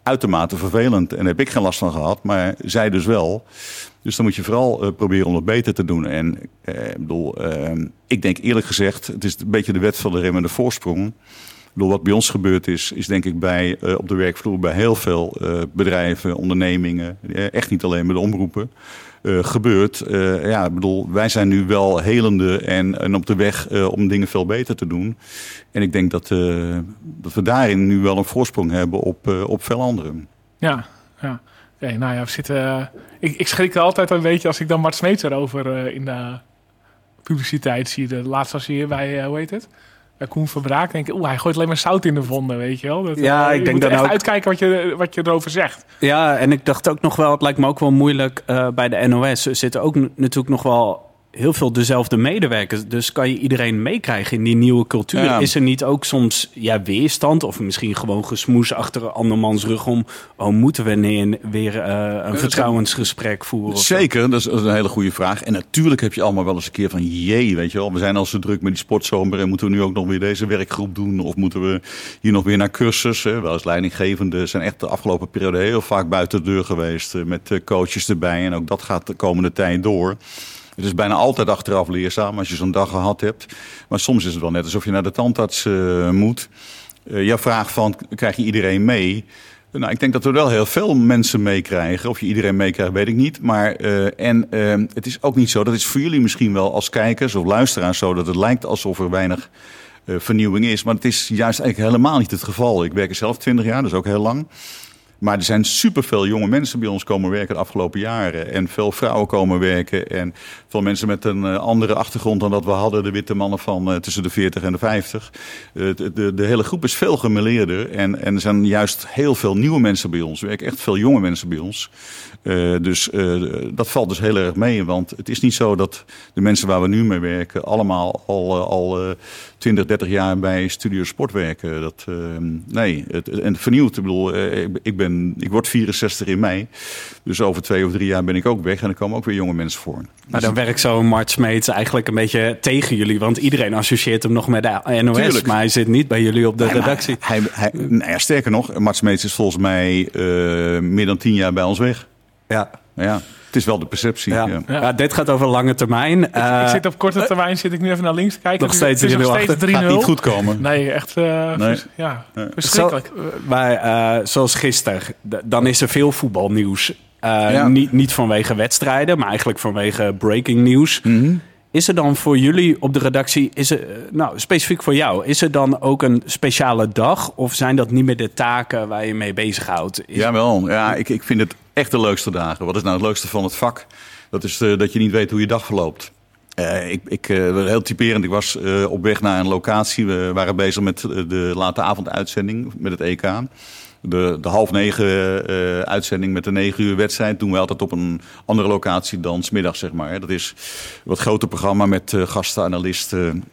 uitermate vervelend. En daar heb ik geen last van gehad, maar zij dus wel. Dus dan moet je vooral uh, proberen om het beter te doen. En uh, ik bedoel, uh, ik denk eerlijk gezegd, het is een beetje de wet van de remmende voorsprong. Ik bedoel, wat bij ons gebeurd is, is denk ik bij, uh, op de werkvloer bij heel veel uh, bedrijven, ondernemingen, uh, echt niet alleen bij de omroepen, uh, gebeurt. Uh, ja, ik bedoel, wij zijn nu wel helende en, en op de weg uh, om dingen veel beter te doen. En ik denk dat, uh, dat we daarin nu wel een voorsprong hebben op, uh, op veel anderen. Ja, ja. Oké, okay, nou ja, we zitten... Uh, ik, ik schrik er altijd een beetje als ik dan Mart Smeets erover uh, in de publiciteit zie. De laatste was hier bij, uh, hoe heet het? Bij Koen Verbraak. Denk ik, oeh, hij gooit alleen maar zout in de wonden, weet je wel. Dat, ja, uh, ik je denk moet dan echt ook... uitkijken wat je, wat je erover zegt. Ja, en ik dacht ook nog wel, het lijkt me ook wel moeilijk uh, bij de N O S. Er zitten ook n- natuurlijk nog wel heel veel dezelfde medewerkers. Dus kan je iedereen meekrijgen in die nieuwe cultuur? Ja. Is er niet ook soms ja, weerstand of misschien gewoon gesmoes achter andermans rug om... oh, moeten we nee, weer uh, een vertrouwensgesprek voeren? Zeker, dat is een hele goede vraag. En natuurlijk heb je allemaal wel eens een keer van... jee, weet je wel, we zijn al zo druk met die sportzomer... en moeten we nu ook nog weer deze werkgroep doen? Of moeten we hier nog weer naar cursus? Hè? Wel als leidinggevende zijn echt de afgelopen periode heel vaak buiten de deur geweest... met coaches erbij en ook dat gaat de komende tijd door... Het is bijna altijd achteraf leerzaam als je zo'n dag gehad hebt. Maar soms is het wel net alsof je naar de tandarts uh, moet. Uh, jouw vraag van, krijg je iedereen mee? Nou, ik denk dat we wel heel veel mensen meekrijgen. Of je iedereen meekrijgt, weet ik niet. Maar uh, en uh, het is ook niet zo, dat is voor jullie misschien wel als kijkers of luisteraars zo... dat het lijkt alsof er weinig uh, vernieuwing is. Maar het is juist eigenlijk helemaal niet het geval. Ik werk er zelf twintig jaar, dat is ook heel lang. Maar er zijn superveel jonge mensen bij ons komen werken de afgelopen jaren. En veel vrouwen komen werken. En veel mensen met een uh, andere achtergrond dan dat we hadden. De witte mannen van uh, tussen de veertig en de vijftig. Uh, de, de, de hele groep is veel gemêleerder. En, en er zijn juist heel veel nieuwe mensen bij ons. Er werken echt veel jonge mensen bij ons. Uh, dus uh, dat valt dus heel erg mee. Want het is niet zo dat de mensen waar we nu mee werken... allemaal al, uh, al uh, twintig, dertig jaar bij Studio Sport werken. Dat, uh, nee, het, en vernieuwd. Ik bedoel, uh, ik, ik, ben, ik word vierenzestig in mei. Dus over twee of drie jaar ben ik ook weg. En er komen ook weer jonge mensen voor. Maar dan werkt zo'n Mart Smeets eigenlijk een beetje tegen jullie. Want iedereen associeert hem nog met de N O S. Tuurlijk. Maar hij zit niet bij jullie op de nee, redactie. Hij, hij, nou ja, sterker nog, Mart Smeets is volgens mij uh, meer dan tien jaar bij ons weg. Ja. Ja, het is wel de perceptie. Ja. Ja. Ja, dit gaat over lange termijn. Ik, uh, ik zit op korte termijn, zit ik nu even naar links te kijken. Nog steeds drie nul achter. Gaat niet goed komen. Nee, echt uh, nee. Vers, ja, nee. verschrikkelijk. Zo, maar uh, zoals gisteren, d- dan is er veel voetbalnieuws. Uh, ja. niet, niet vanwege wedstrijden, maar eigenlijk vanwege breaking nieuws. Mm-hmm. Is er dan voor jullie op de redactie, is er, nou specifiek voor jou, is er dan ook een speciale dag? Of zijn dat niet meer de taken waar je mee bezighoudt? Is... Jawel, ja, ik, ik vind het echt de leukste dagen. Wat is nou het leukste van het vak? Dat is uh, dat je niet weet hoe je dag verloopt. Uh, ik, ik, uh, heel typerend, ik was uh, op weg naar een locatie. We waren bezig met de late avonduitzending met het E K. De, de half negen uh, uitzending met de negen uur wedstrijd doen we altijd op een andere locatie dan 's middags, zeg maar. Dat is een wat groter programma met uh, gasten, analisten.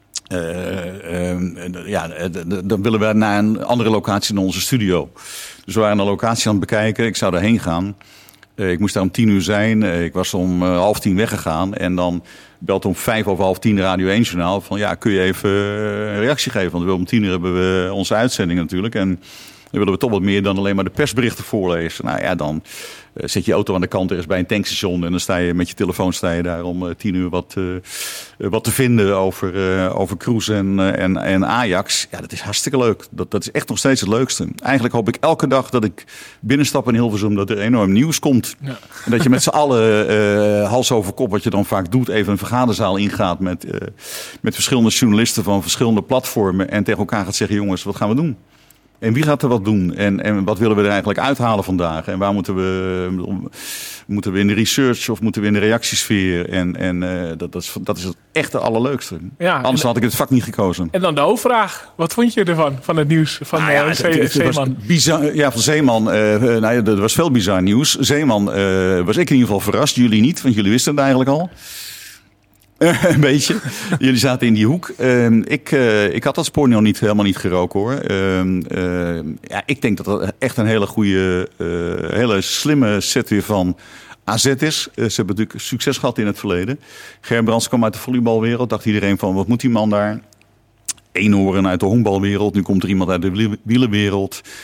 Uh, uh, ja, dan willen we naar een andere locatie dan onze studio. Dus we waren een locatie aan het bekijken. Ik zou daarheen gaan. Uh, ik moest daar om tien uur zijn. Uh, ik was om uh, half tien weggegaan. En dan belt om vijf over half tien Radio één journaal van ja, kun je even uh, een reactie geven? Want we om tien uur hebben we onze uitzending natuurlijk. En dan willen we toch wat meer dan alleen maar de persberichten voorlezen. Nou ja, dan uh, zet je je auto aan de kant ergens bij een tankstation. En dan sta je met je telefoon sta je daar om uh, tien uur wat, uh, wat te vinden over, uh, over Kroes en, uh, en, en Ajax. Ja, dat is hartstikke leuk. Dat, dat is echt nog steeds het leukste. Eigenlijk hoop ik elke dag dat ik binnenstap in Hilversum dat er enorm nieuws komt. Ja. En dat je met z'n allen uh, hals over kop, wat je dan vaak doet, even een vergaderzaal ingaat met, uh, met verschillende journalisten van verschillende platformen. En tegen elkaar gaat zeggen, jongens, wat gaan we doen? En wie gaat er wat doen? En, en wat willen we er eigenlijk uithalen vandaag? En waar moeten we, moeten we in de research of moeten we in de reactiesfeer? En, en uh, dat, dat, is, dat is het echt het allerleukste. Ja, Anders had ik het vak niet gekozen. En dan de hoofdvraag. Wat vond je ervan, van het nieuws van ah, ja, uh, Ze- het, het Zeeman? Bizar, ja, van Zeeman. Uh, nou ja, er was veel bizar nieuws. Zeeman uh, was ik in ieder geval verrast. Jullie niet, want jullie wisten het eigenlijk al. Een beetje. Jullie zaten in die hoek. Uh, ik, uh, ik had dat spoor nog niet, helemaal niet geroken hoor. Uh, uh, ja, ik denk dat dat echt een hele goede, uh, hele slimme set weer van A Z is. Uh, ze hebben natuurlijk succes gehad in het verleden. Gerbrands kwam uit de volleybalwereld. Dacht iedereen van, wat moet die man daar? Eenhoorn uit de honkbalwereld. Nu komt er iemand uit de wielenwereld.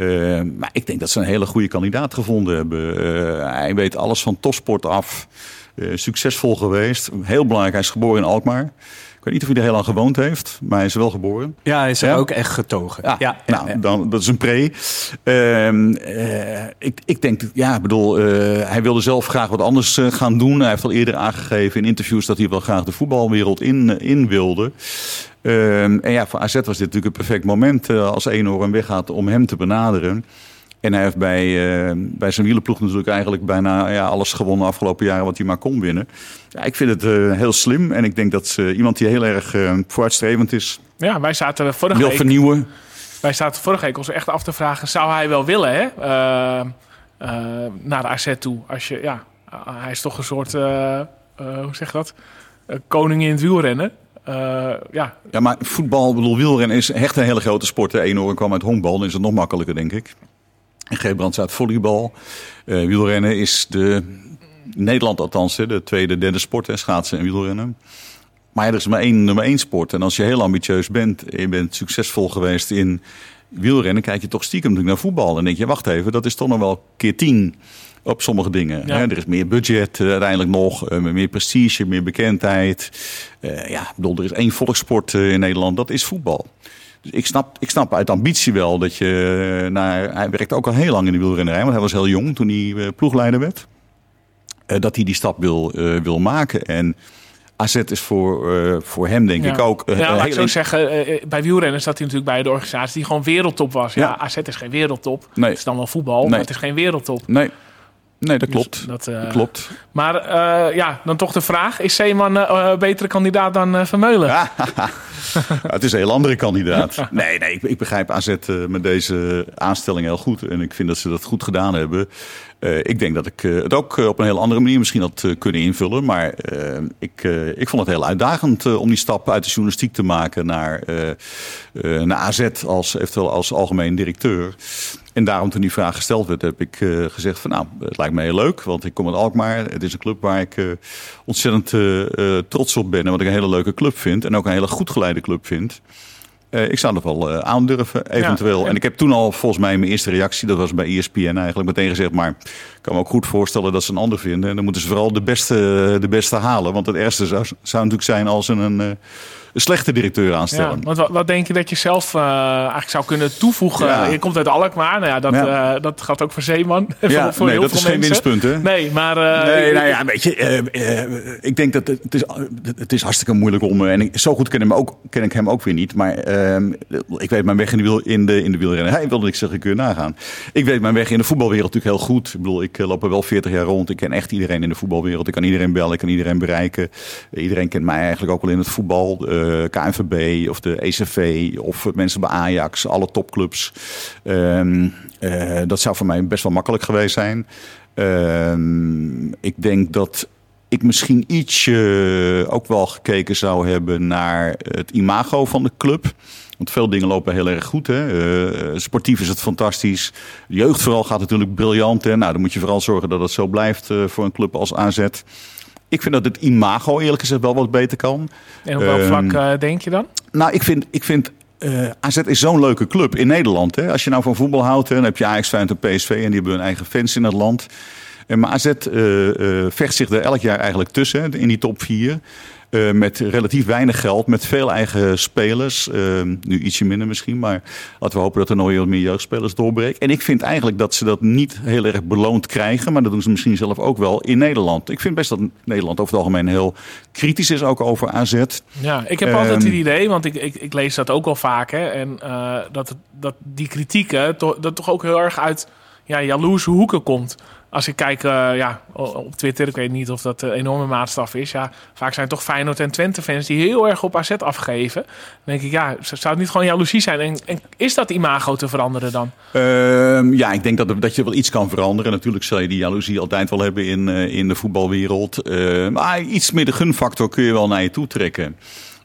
Uh, maar ik denk dat ze een hele goede kandidaat gevonden hebben. Uh, hij weet alles van topsport af. Uh, succesvol geweest. Heel belangrijk, hij is geboren in Alkmaar. Ik weet niet of hij er heel lang gewoond heeft, maar hij is wel geboren. Ja, hij is er ja? ook echt getogen. Ja, ja, nou, ja, ja. Dan, dat is een pre. Uh, uh, ik, ik denk, ja, ik bedoel, uh, hij wilde zelf graag wat anders uh, gaan doen. Hij heeft al eerder aangegeven in interviews dat hij wel graag de voetbalwereld in, in wilde. Uh, en ja, voor A Z was dit natuurlijk een perfect moment uh, als Eenhoorn weggaat om hem te benaderen. En hij heeft bij, uh, bij zijn wielerploeg natuurlijk eigenlijk bijna ja, alles gewonnen de afgelopen jaren wat hij maar kon winnen. Ja, ik vind het uh, heel slim en ik denk dat uh, iemand die heel erg uh, vooruitstrevend is. Ja, wij zaten vorige wil week... vernieuwen. Wij zaten vorige week ons echt af te vragen, zou hij wel willen, hè? Uh, uh, naar de A Z toe. Als je, ja, uh, hij is toch een soort, uh, uh, hoe zeg je dat? Uh, koning in het wielrennen. Uh, ja. ja, maar voetbal, bedoel, wielrennen is echt een hele grote sport. Eenhoorn kwam uit honkbal, dan is het nog makkelijker, denk ik. En Gerbrands uit volleybal. Uh, wielrennen is de, Nederland althans, de tweede, derde sport, hè, schaatsen en wielrennen. Maar er is maar één nummer één sport. En als je heel ambitieus bent en je bent succesvol geweest in wielrennen, kijk je toch stiekem natuurlijk naar voetbal. En dan denk je, wacht even, dat is toch nog wel keer tien op sommige dingen. Ja. Hè? Er is meer budget uh, uiteindelijk nog, uh, meer prestige, meer bekendheid. Uh, ja, ik bedoel, er is één volkssport uh, in Nederland, dat is voetbal. Dus ik snap, ik snap uit ambitie wel dat je naar... Hij werkte ook al heel lang in de wielrennerij, want hij was heel jong toen hij uh, ploegleider werd. Uh, dat hij die stap wil, uh, wil maken. En A Z is voor, uh, voor hem denk ja. ik ook... Uh, ja, laat ik zo heel... zeggen, uh, bij wielrennen staat hij natuurlijk bij de organisatie die gewoon wereldtop was. Ja, ja. A Z is geen wereldtop. Nee. Het is dan wel voetbal, nee. maar het is geen wereldtop. Nee. Nee, dat klopt. Dus dat, uh, dat klopt. Maar uh, ja, dan toch de vraag. Is Zeeman een uh, betere kandidaat dan uh, Vermeulen? Ja, het is een heel andere kandidaat. Nee, nee, ik, ik begrijp A Z uh, met deze aanstelling heel goed. En ik vind dat ze dat goed gedaan hebben. Uh, ik denk dat ik uh, het ook uh, op een heel andere manier misschien had uh, kunnen invullen. Maar uh, ik, uh, ik vond het heel uitdagend uh, om die stap uit de journalistiek te maken naar, uh, uh, naar A Z als, eventueel als algemeen directeur. En daarom toen die vraag gesteld werd, heb ik uh, gezegd van nou, het lijkt me heel leuk. Want ik kom uit Alkmaar. Het is een club waar ik uh, ontzettend uh, uh, trots op ben. En wat ik een hele leuke club vind. En ook een hele goed geleide club vind. Uh, ik zou er wel uh, aandurven, eventueel. Ja, en... en ik heb toen al volgens mij mijn eerste reactie, dat was bij E S P N eigenlijk, meteen gezegd. Maar ik kan me ook goed voorstellen dat ze een ander vinden. En dan moeten ze vooral de beste, de beste halen. Want het ergste zou, zou natuurlijk zijn als ze een... Uh, een slechte directeur aanstellen. Ja, want wat, wat denk je dat je zelf uh, eigenlijk zou kunnen toevoegen? Ja. Je komt uit Alkmaar, nou ja, dat, ja. uh, dat gaat ook voor Zeeman. Ja, voor, voor nee, heel dat veel is mensen. geen winstpunt, hè? Nee, maar... Uh, nee, ik, nou ja, weet je, uh, uh, ik denk dat het is, het is hartstikke moeilijk om... Uh, en ik, zo goed ken, hem ook, ken ik hem ook weer niet. Maar uh, ik weet mijn weg in de, wiel, in de, in de wielrennen. Hij wilde ik zeggen, kun je nagaan. Ik weet mijn weg in de voetbalwereld natuurlijk heel goed. Ik bedoel, ik uh, loop er wel veertig jaar rond. Ik ken echt iedereen in de voetbalwereld. Ik kan iedereen bellen, ik kan iedereen bereiken. Uh, iedereen kent mij eigenlijk ook wel in het voetbal. Uh, K N V B... of de E C V, of mensen bij Ajax, alle topclubs. Um, uh, dat zou voor mij best wel makkelijk geweest zijn. Um, ik denk dat ik misschien iets uh, ook wel gekeken zou hebben naar het imago van de club. Want veel dingen lopen heel erg goed. Hè? Uh, sportief is het fantastisch. De jeugd vooral gaat natuurlijk briljant. Hè? Nou, dan moet je vooral zorgen dat het zo blijft uh, voor een club als A Z. Ik vind dat het imago eerlijk gezegd wel wat beter kan. En op welk um, vlak uh, denk je dan? Nou, ik vind, ik vind uh, A Z is zo'n leuke club in Nederland. Hè? Als je nou van voetbal houdt, hè, dan heb je Ajax, Feyenoord en P S V... en die hebben hun eigen fans in het land. En maar A Z uh, uh, vecht zich er elk jaar eigenlijk tussen, hè, in die top vier... Uh, met relatief weinig geld, met veel eigen spelers. Uh, nu ietsje minder misschien, maar laten we hopen dat er nog wat meer jeugdspelers doorbreken. En ik vind eigenlijk dat ze dat niet heel erg beloond krijgen, maar dat doen ze misschien zelf ook wel in Nederland. Ik vind best dat Nederland over het algemeen heel kritisch is, ook over A Z. Ja, ik heb um, altijd het idee, want ik, ik, ik lees dat ook al vaak, hè, en uh, dat, dat die kritieken to, dat toch ook heel erg uit ja, jaloerse hoeken komt. Als ik kijk uh, ja, op Twitter, ik weet niet of dat een enorme maatstaf is. Ja, vaak zijn het toch Feyenoord en Twente-fans die heel erg op A Z afgeven. Dan denk ik, ja, zou het niet gewoon jaloezie zijn? En, en is dat imago te veranderen dan? Uh, ja, ik denk dat, dat je wel iets kan veranderen. Natuurlijk zal je die jaloezie altijd wel hebben in, uh, in de voetbalwereld. Uh, maar iets meer de gunfactor kun je wel naar je toe trekken.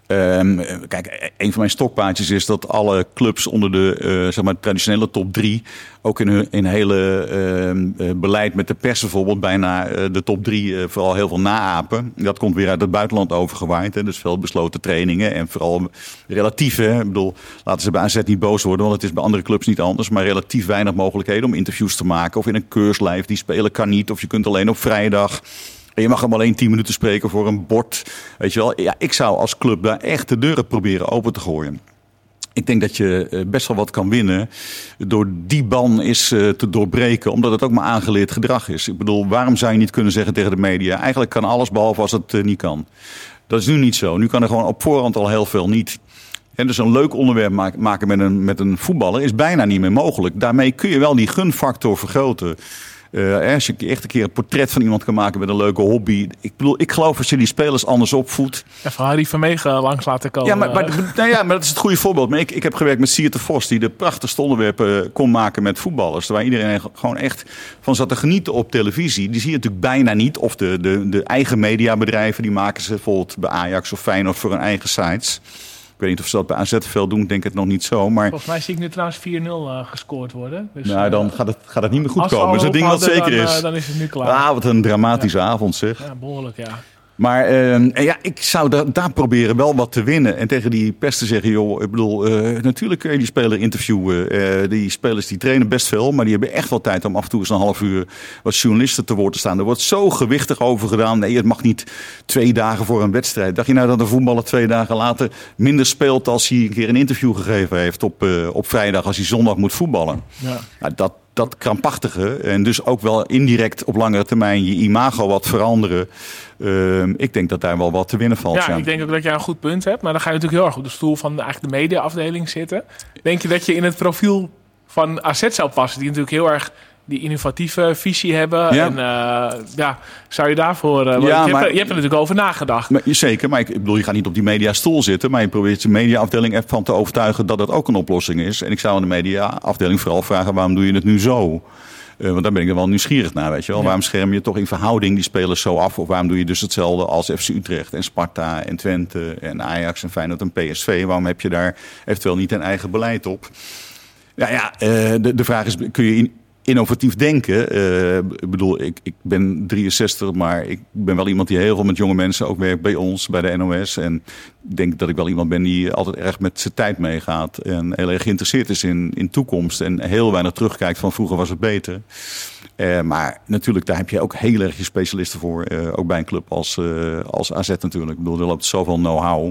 Um, kijk, een van mijn stokpaardjes is dat alle clubs onder de uh, zeg maar traditionele top drie... ook in hun in hele uh, beleid met de pers bijvoorbeeld... bijna uh, de top drie uh, vooral heel veel naapen. Dat komt weer uit het buitenland overgewaaid. Hè? Dus veel besloten trainingen en vooral relatief. Hè? Ik bedoel, laten ze bij A Z niet boos worden... want het is bij andere clubs niet anders... maar relatief weinig mogelijkheden om interviews te maken... of in een keurslijf, die spelen kan niet... of je kunt alleen op vrijdag... En je mag hem alleen tien minuten spreken voor een bord. Weet je wel? Ja, ik zou als club daar echt de deuren proberen open te gooien. Ik denk dat je best wel wat kan winnen door die ban is te doorbreken. Omdat het ook maar aangeleerd gedrag is. Ik bedoel, waarom zou je niet kunnen zeggen tegen de media... eigenlijk kan alles behalve als het niet kan. Dat is nu niet zo. Nu kan er gewoon op voorhand al heel veel niet... En dus een leuk onderwerp maken met een, met een voetballer is bijna niet meer mogelijk. Daarmee kun je wel die gunfactor vergroten... Uh, als je echt een keer een portret van iemand kan maken met een leuke hobby. Ik bedoel, ik geloof als je die spelers anders opvoedt. Even Harry Vermegen langs laten komen. Ja, maar, maar, nou ja, maar dat is het goede voorbeeld. Maar ik, ik heb gewerkt met Siert de Vos, die de prachtigste onderwerpen kon maken met voetballers. Waar iedereen gewoon echt van zat te genieten op televisie. Die zie je natuurlijk bijna niet. Of de, de, de eigen mediabedrijven, die maken ze bijvoorbeeld bij Ajax of Feyenoord voor hun eigen sites. Ik weet niet of ze dat bij A Z veel doen, denk het nog niet zo. Maar... Volgens mij zie ik nu trouwens vier nul uh, gescoord worden. Dus, nou, dan uh, gaat het, gaat het niet meer goed komen. Dat is een ding wat zeker dan, is. Uh, dan is het nu klaar. Ah, wat een dramatische ja. avond zeg. Ja, behoorlijk, ja. Maar uh, ja, ik zou da- daar proberen wel wat te winnen. En tegen die pers te zeggen, joh, ik bedoel, uh, natuurlijk kun je die speler interviewen. Uh, die spelers die trainen best veel, maar die hebben echt wel tijd om af en toe eens een half uur wat journalisten te woord te staan. Er wordt zo gewichtig over gedaan. Nee, het mag niet twee dagen voor een wedstrijd. Dacht je nou dat een voetballer twee dagen later minder speelt als hij een keer een interview gegeven heeft op, uh, op vrijdag als hij zondag moet voetballen? Ja. Nou, dat Dat krampachtige en dus ook wel indirect op langere termijn je imago wat veranderen. Uh, ik denk dat daar wel wat te winnen valt. Ja, ja, ik denk ook dat jij een goed punt hebt. Maar dan ga je natuurlijk heel erg op de stoel van de, eigenlijk de mediaafdeling zitten. Denk je dat je in het profiel van A Z zou passen? Die natuurlijk heel erg die innovatieve visie hebben. Ja. En uh, ja, zou je daarvoor... Uh, ja, je, maar, hebt er, je hebt er natuurlijk over nagedacht. Maar, zeker, maar ik bedoel, je gaat niet op die mediastoel zitten. Maar je probeert je mediaafdeling ervan te overtuigen dat het ook een oplossing is. En ik zou aan de mediaafdeling vooral vragen, waarom doe je het nu zo? Uh, want daar ben ik er wel nieuwsgierig naar, weet je wel. Ja. Waarom scherm je toch in verhouding die spelers zo af? Of waarom doe je dus hetzelfde als F C Utrecht en Sparta en Twente en Ajax en Feyenoord en P S V? Waarom heb je daar eventueel niet een eigen beleid op? Ja, ja uh, de, de vraag is, kun je... In, innovatief denken. Uh, ik bedoel, ik, ik ben drieënzestig, maar ik ben wel iemand die heel veel met jonge mensen ook werkt bij ons, bij de N O S. En ik denk dat ik wel iemand ben die altijd erg met zijn tijd meegaat. En heel erg geïnteresseerd is in, in toekomst. En heel weinig terugkijkt van vroeger was het beter. Uh, maar natuurlijk, daar heb je ook heel erg je specialisten voor. Uh, ook bij een club als, uh, als A Z natuurlijk. Ik bedoel, er loopt zoveel know-how.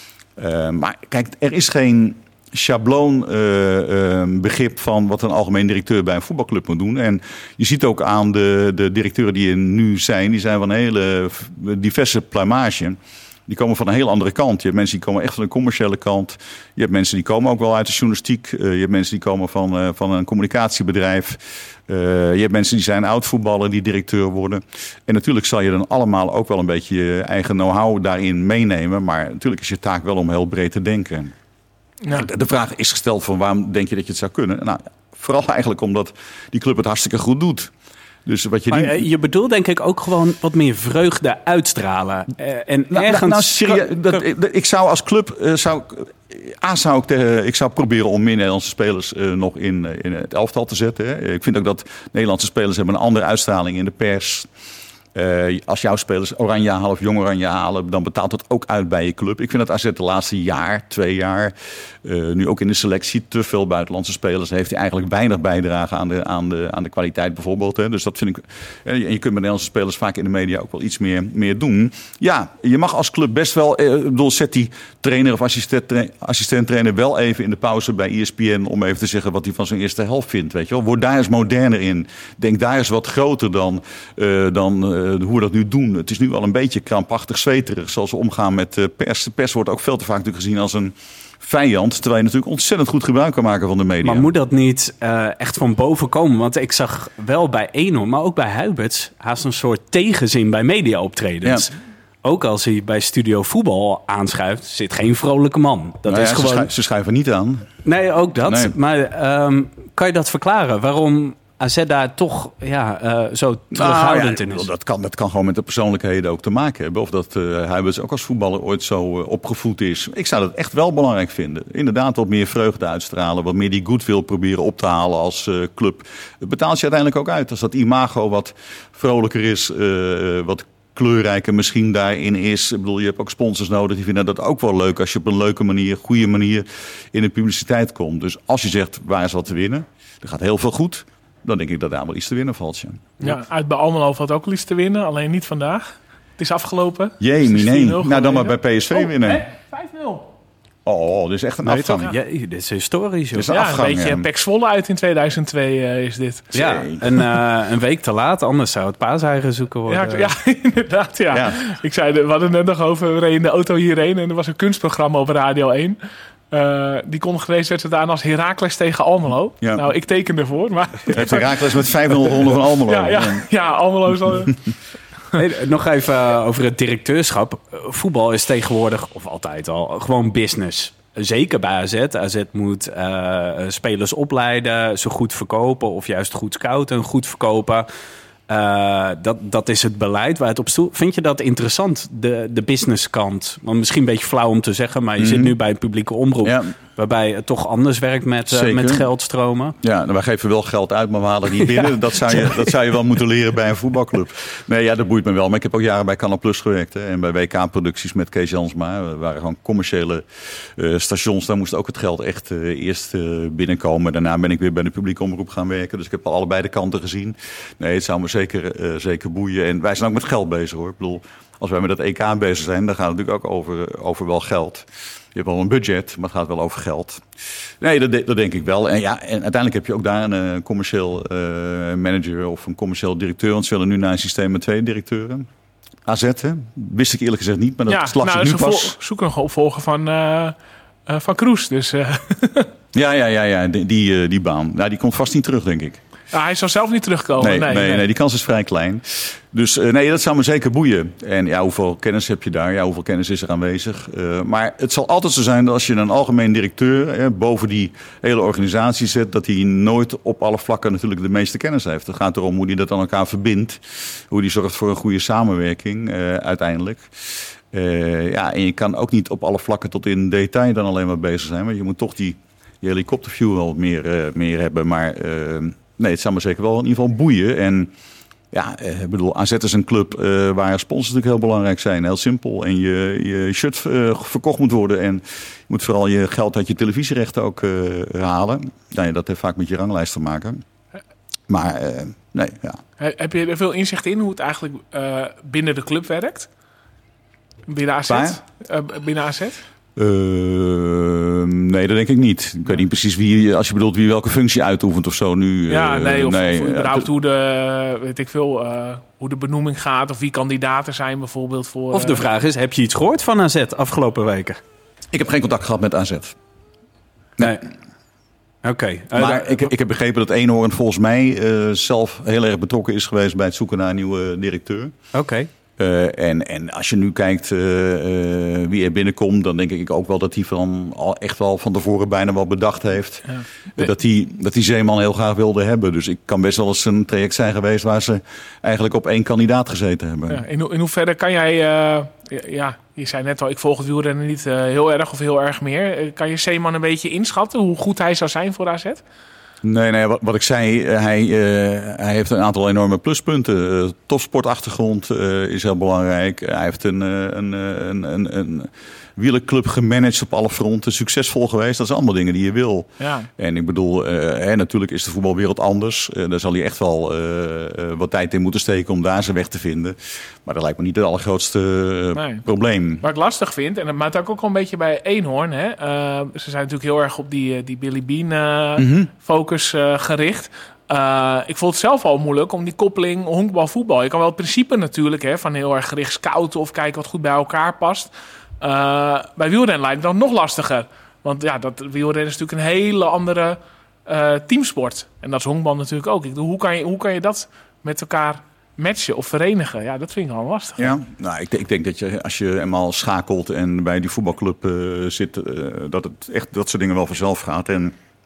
Uh, maar kijk, er is geen schabloon uh, uh, begrip van wat een algemeen directeur bij een voetbalclub moet doen. En je ziet ook aan de, de directeuren die er nu zijn, die zijn van een hele diverse pluimage. Die komen van een heel andere kant. Je hebt mensen die komen echt van de commerciële kant. Je hebt mensen die komen ook wel uit de journalistiek. Uh, je hebt mensen die komen van, uh, van een communicatiebedrijf. Uh, je hebt mensen die zijn oud-voetballer die directeur worden. En natuurlijk zal je dan allemaal ook wel een beetje je eigen know-how daarin meenemen. Maar natuurlijk is je taak wel om heel breed te denken. Ja. De vraag is gesteld van waarom denk je dat je het zou kunnen? Nou, vooral eigenlijk omdat die club het hartstikke goed doet. Dus wat je, maar, die... je bedoelt denk ik ook gewoon wat meer vreugde uitstralen. Uh, en nou, ergens... nou, serieus, dat, ik zou als club... Uh, zou, A, zou ik, te, ik zou proberen om meer Nederlandse spelers uh, nog in, uh, in het elftal te zetten. Hè. Ik vind ook dat Nederlandse spelers hebben een andere uitstraling in de pers. Uh, als jouw spelers Oranje halen of Jong Oranje halen, dan betaalt dat ook uit bij je club. Ik vind dat A Z de laatste jaar, twee jaar, uh, nu ook in de selectie te veel buitenlandse spelers. Heeft hij eigenlijk weinig bijdrage aan de, aan de, aan de kwaliteit bijvoorbeeld. Hè. Dus dat vind ik. En je kunt met Nederlandse spelers vaak in de media ook wel iets meer, meer doen. Ja, je mag als club best wel. Ik uh, bedoel, zet die trainer of assistent, assistent trainer wel even in de pauze bij E S P N om even te zeggen wat hij van zijn eerste helft vindt. Weet je wel. Word daar eens moderner in. Denk daar eens wat groter dan. Uh, dan uh, hoe we dat nu doen. Het is nu al een beetje krampachtig zweterig zoals we omgaan met uh, pers. De pers wordt ook veel te vaak natuurlijk gezien als een vijand, terwijl je natuurlijk ontzettend goed gebruik kan maken van de media. Maar moet dat niet uh, echt van boven komen? Want ik zag wel bij Eenhoorn, maar ook bij Huiberts haast een soort tegenzin bij mediaoptredens. Ja. Ook als hij bij Studio Voetbal aanschuift, zit geen vrolijke man. Dat nou is ja, gewoon... ze, schu- ze schuiven niet aan. Nee, ook dat. Nee. Maar um, kan je dat verklaren? Waarom A Z daar toch ja, uh, zo terughoudend nou, ja, in is. Dat kan, dat kan gewoon met de persoonlijkheden ook te maken hebben. Of dat uh, Huibers ook als voetballer ooit zo uh, opgevoed is. Ik zou dat echt wel belangrijk vinden. Inderdaad wat meer vreugde uitstralen. Wat meer die goodwill proberen op te halen als uh, club. Het betaalt je uiteindelijk ook uit. Als dat imago wat vrolijker is, uh, wat kleurrijker misschien daarin is. Ik bedoel, je hebt ook sponsors nodig. Die vinden dat ook wel leuk als je op een leuke manier, goede manier in de publiciteit komt. Dus als je zegt, waar is wat te winnen? Er gaat heel veel goed. Dan denk ik dat daar wel iets te winnen valt. Ja, ja uit bij Almelo valt ook wel iets te winnen. Alleen niet vandaag. Het is afgelopen. Jee, nee. Nou, dan maar bij P S V oh, winnen. Hè? vijf nul. Oh, dit is echt een nee, afgang. Ja, dit is historisch. Dit is een, ja, afgang, een beetje ja. Pek Zwolle uit in tweeduizend twee uh, is dit. Ja, een, uh, een week te laat. Anders zou het paaseigen zoeken worden. Ja, ja inderdaad. Ja. Ja. Ik zei, we hadden het net nog over, we reden in de auto hierheen. En er was een kunstprogramma op Radio één. Uh, die kondigde deze wedstrijd aan als Heracles tegen Almelo. Ja. Nou, ik teken ervoor. Maar het Heracles met vijf nul gewonnen van Almelo. Ja, ja, ja Almelo is al... Hey, nog even uh, over het directeurschap. Voetbal is tegenwoordig, of altijd al, gewoon business. Zeker bij A Z. A Z moet uh, spelers opleiden, ze goed verkopen of juist goed scouten en goed verkopen. Uh, dat, dat is het beleid waar het op stoelt. Vind je dat interessant, de, de businesskant? Want misschien een beetje flauw om te zeggen, maar je mm-hmm. zit nu bij een publieke omroep... Ja. waarbij het toch anders werkt met, uh, met geldstromen. Ja, nou, wij geven wel geld uit, maar we halen niet binnen. Ja. Dat, zou je, dat zou je wel moeten leren bij een voetbalclub. Nee, ja, dat boeit me wel. Maar ik heb ook jaren bij Canal Plus gewerkt. Hè, en bij W K-producties met Kees Jansma. We waren gewoon commerciële uh, stations. Daar moest ook het geld echt uh, eerst uh, binnenkomen. Daarna ben ik weer bij de publieke omroep gaan werken. Dus ik heb al allebei de kanten gezien. Nee, het zou me zeker, uh, zeker boeien. En wij zijn ook met geld bezig, hoor. Ik bedoel, als wij met dat E K bezig zijn, dan gaat het natuurlijk ook over, over wel geld. Je hebt wel een budget, maar het gaat wel over geld. Nee, dat, de, dat denk ik wel. En, ja, en uiteindelijk heb je ook daar een uh, commercieel uh, manager of een commercieel directeur. Want ze willen nu naar een systeem met twee directeuren. A Z, hè? Wist ik eerlijk gezegd niet, maar dat ja, slag nou, ze nu pas. Vo- zoeken een opvolger van, uh, uh, van Kroes. Dus, uh. ja, ja, ja, ja, die, die, uh, die baan. Nou, die komt vast niet terug, denk ik. Ja, hij zal zelf niet terugkomen. Nee, nee, nee, nee. nee, die kans is vrij klein. Dus uh, nee, dat zou me zeker boeien. En ja, hoeveel kennis heb je daar? Ja, hoeveel kennis is er aanwezig? Uh, maar het zal altijd zo zijn dat als je een algemeen directeur uh, boven die hele organisatie zet, dat hij nooit op alle vlakken natuurlijk de meeste kennis heeft. Het gaat erom hoe hij dat aan elkaar verbindt. Hoe hij zorgt voor een goede samenwerking uh, uiteindelijk. Uh, ja, en je kan ook niet op alle vlakken tot in detail dan alleen maar bezig zijn. Want je moet toch die, die helikopterview wel meer, uh, meer hebben. Maar... Uh, Nee, het zou me zeker wel in ieder geval boeien. En ja, ik bedoel, A Z is een club uh, waar sponsors natuurlijk heel belangrijk zijn. Heel simpel. En je, je shirt uh, verkocht moet worden. En je moet vooral je geld uit je televisierechten ook uh, halen. Nou, dat heeft vaak met je ranglijst te maken. Maar uh, nee, ja. Heb je er veel inzicht in hoe het eigenlijk uh, binnen de club werkt? Binnen A Z? Uh, binnen A Z? Uh, nee, dat denk ik niet. Ik weet niet precies wie, als je bedoelt wie welke functie uitoefent of zo nu. Ja, nee, uh, of, nee, of überhaupt uh, hoe de, weet ik veel, uh, hoe de benoeming gaat of wie kandidaten zijn bijvoorbeeld voor. Of de vraag is, heb je iets gehoord van A Z afgelopen weken? Ik heb geen contact gehad met A Z. Nee. nee. Oké. Okay. Uh, maar ik, ik heb begrepen dat Eenhoorn volgens mij uh, zelf heel erg betrokken is geweest bij het zoeken naar een nieuwe directeur. Oké. Okay. Uh, en, en als je nu kijkt uh, uh, wie er binnenkomt, dan denk ik ook wel dat hij van al echt wel van tevoren bijna wel bedacht heeft. Ja. Uh, dat hij dat die Zeeman heel graag wilde hebben. Dus ik kan best wel eens een traject zijn geweest waar ze eigenlijk op één kandidaat gezeten hebben. Ja, in, ho- in hoeverre kan jij, uh, ja, je zei net al, ik volg het wielrennen niet uh, heel erg of heel erg meer. Uh, kan je Zeeman een beetje inschatten hoe goed hij zou zijn voor A Z? Nee, nee wat, wat ik zei, hij, uh, hij heeft een aantal enorme pluspunten. Uh, topsportachtergrond uh, is heel belangrijk. Uh, hij heeft een, uh, een, een, een, een wielerclub gemanaged op alle fronten. Succesvol geweest, dat zijn allemaal dingen die je wil. Ja. En ik bedoel, uh, hè, natuurlijk is de voetbalwereld anders. Uh, daar zal hij echt wel uh, uh, wat tijd in moeten steken om daar zijn weg te vinden. Maar dat lijkt me niet het allergrootste uh, nee. probleem. Wat ik lastig vind, en dat maakt ook wel een beetje bij Eenhoorn. Hè? Uh, ze zijn natuurlijk heel erg op die, die Billy Bean uh, mm-hmm. focus uh, gericht. Uh, ik vond het zelf al moeilijk om die koppeling honkbal-voetbal. Je kan wel het principe natuurlijk hè, van heel erg gericht scouten of kijken wat goed bij elkaar past. Uh, bij wielrennen lijkt het dan nog lastiger. Want ja, dat wielrennen is natuurlijk een hele andere uh, teamsport. En dat is honkbal natuurlijk ook. Ik bedoel, hoe, kan je, hoe kan je dat met elkaar matchen of verenigen? Ja, dat vind ik wel lastig. Ja, nou, ik, ik denk dat je als je eenmaal schakelt en bij die voetbalclub uh, zit, uh, dat het echt dat soort dingen wel vanzelf gaat. En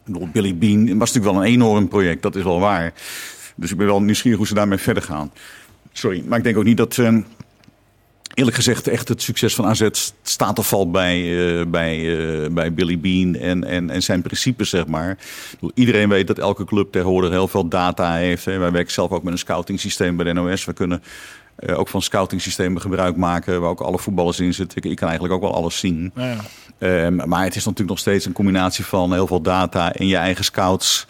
Ik bedoel, Billy Beane was natuurlijk wel een enorm project, dat is wel waar. Dus ik ben wel nieuwsgierig hoe ze daarmee verder gaan. Sorry, maar ik denk ook niet dat... Uh, Eerlijk gezegd, echt het succes van A Z staat of valt bij, uh, bij, uh, bij Billy Beane en, en, en zijn principes, zeg maar. Ik bedoel, iedereen weet dat elke club tegenwoordig heel veel data heeft. Hè. Wij werken zelf ook met een scouting systeem bij de N O S. We kunnen uh, ook van scouting systemen gebruik maken waar ook alle voetballers in zitten. Ik, ik kan eigenlijk ook wel alles zien. Ja, ja. Um, maar het is natuurlijk nog steeds een combinatie van heel veel data en je eigen scouts.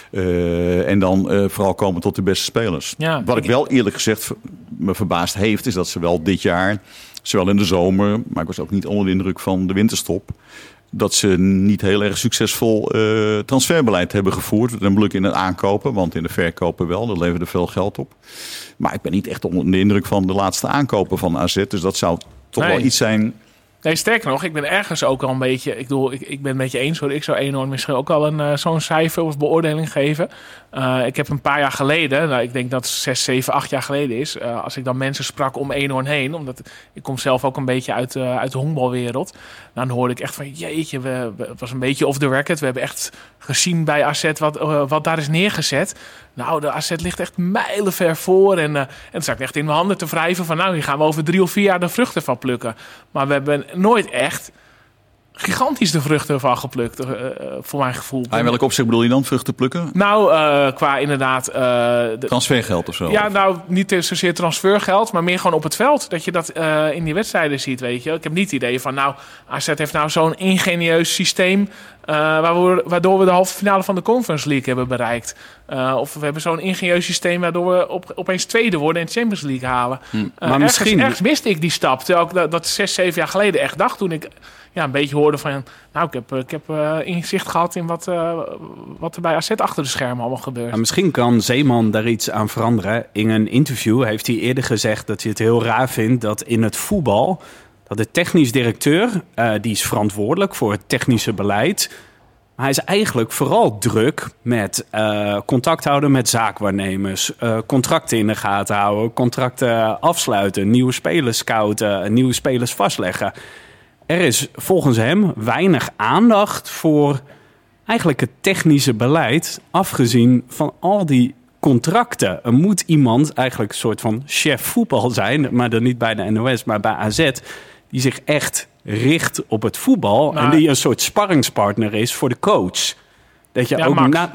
Uh, en dan uh, vooral komen tot de beste spelers. Ja, Wat ik, ik wel eerlijk gezegd me verbaasd heeft, is dat ze wel dit jaar, zowel in de zomer, maar ik was ook niet onder de indruk van de winterstop, dat ze niet heel erg succesvol uh, transferbeleid hebben gevoerd. Dan bedoel ik in het aankopen, want in de verkopen wel. Dat leverde veel geld op. Maar ik ben niet echt onder de indruk van de laatste aankopen van A Z. Dus dat zou toch nee. wel iets zijn... Nee, sterker nog, ik ben ergens ook al een beetje... Ik bedoel, ik, ik ben het met je eens hoor. Ik zou Eenhoorn misschien ook al een, uh, zo'n cijfer of beoordeling geven. Uh, ik heb een paar jaar geleden... Nou, ik denk dat het zes, zeven, acht jaar geleden is. Uh, als ik dan mensen sprak om Eenhoorn heen... Omdat ik kom zelf ook een beetje uit, uh, uit de honkbalwereld. Nou, dan hoorde ik echt van... Jeetje, we, we, het was een beetje off the record. We hebben echt gezien bij A Z wat, uh, wat daar is neergezet. Nou, de A Z ligt echt mijlenver voor. En, uh, en dan zat ik echt in mijn handen te wrijven van... Nou, hier gaan we over drie of vier jaar de vruchten van plukken. Maar we hebben nooit echt gigantisch de vruchten van geplukt, uh, voor mijn gevoel. En welk opzicht bedoel je dan, vruchten plukken? Nou, uh, qua inderdaad... Uh, de, transfergeld of zo? Ja, nou, niet zozeer transfergeld, maar meer gewoon op het veld. Dat je dat uh, in die wedstrijden ziet, weet je. Ik heb niet het idee van, nou, A Z heeft nou zo'n ingenieus systeem... Uh, waardoor we de halve finale van de Conference League hebben bereikt. Uh, of we hebben zo'n ingenieus systeem waardoor we op, opeens tweede worden en de Champions League halen. Hm. Uh, maar ergens, misschien... ergens miste ik die stap. Terwijl ik dat, dat zes, zeven jaar geleden echt dacht toen ik... Ja, een beetje hoorde van, nou, ik heb, ik heb uh, inzicht gehad in wat, uh, wat er bij A Z achter de schermen allemaal gebeurt. Ja, misschien kan Zeeman daar iets aan veranderen. In een interview heeft hij eerder gezegd dat hij het heel raar vindt dat in het voetbal, dat de technisch directeur, uh, die is verantwoordelijk voor het technische beleid, maar hij is eigenlijk vooral druk met uh, contact houden met zaakwaarnemers, uh, contracten in de gaten houden, contracten afsluiten, nieuwe spelers scouten, nieuwe spelers vastleggen. Er is volgens hem weinig aandacht voor eigenlijk het technische beleid, afgezien van al die contracten. Er moet iemand eigenlijk een soort van chef voetbal zijn, maar dan niet bij de N O S, maar bij A Z, die zich echt richt op het voetbal maar, en die een soort sparringspartner is voor de coach. Dat je ja, ook na,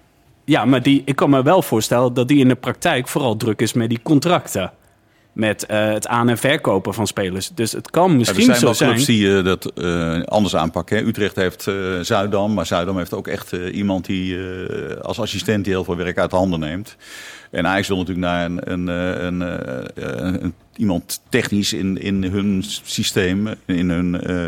ja, maar die, ik kan me wel voorstellen dat die in de praktijk vooral druk is met die contracten. Met uh, het aan- en verkopen van spelers. Dus het kan misschien ja, zo zijn. Er zijn wel clubs die uh, dat uh, anders aanpakken. Hè? Utrecht heeft uh, Zuidam. Maar Zuidam heeft ook echt uh, iemand die uh, als assistent die heel veel werk uit de handen neemt. En Ajax wil natuurlijk naar een, een, een, een, een, een iemand technisch in, in hun systeem. In hun uh,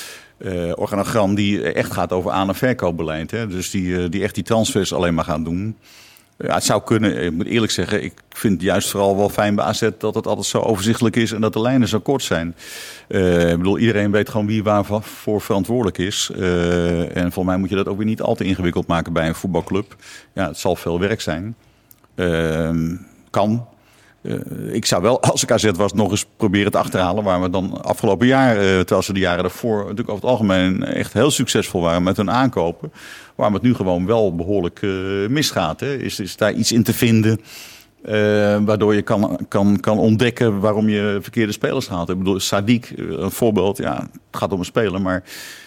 uh, organogram die echt gaat over aan- en verkoopbeleid. Hè? Dus die, uh, die echt die transfers alleen maar gaan doen. Ja, het zou kunnen, ik moet eerlijk zeggen, ik vind het juist vooral wel fijn bij A Z dat het altijd zo overzichtelijk is en dat de lijnen zo kort zijn. Uh, ik bedoel, iedereen weet gewoon wie waarvoor verantwoordelijk is. Uh, en volgens mij moet je dat ook weer niet al te ingewikkeld maken bij een voetbalclub. Ja, het zal veel werk zijn. Uh, kan. Uh, ik zou wel, als ik A Z was, nog eens proberen te achterhalen waar we dan afgelopen jaar, uh, terwijl ze de jaren daarvoor natuurlijk over het algemeen echt heel succesvol waren met hun aankopen. Waar het nu gewoon wel behoorlijk uh, misgaat. Hè? Is, is daar iets in te vinden uh, waardoor je kan, kan, kan ontdekken waarom je verkeerde spelers haalt. Ik bedoel, Sadiq, een voorbeeld, ja, het gaat om een speler, maar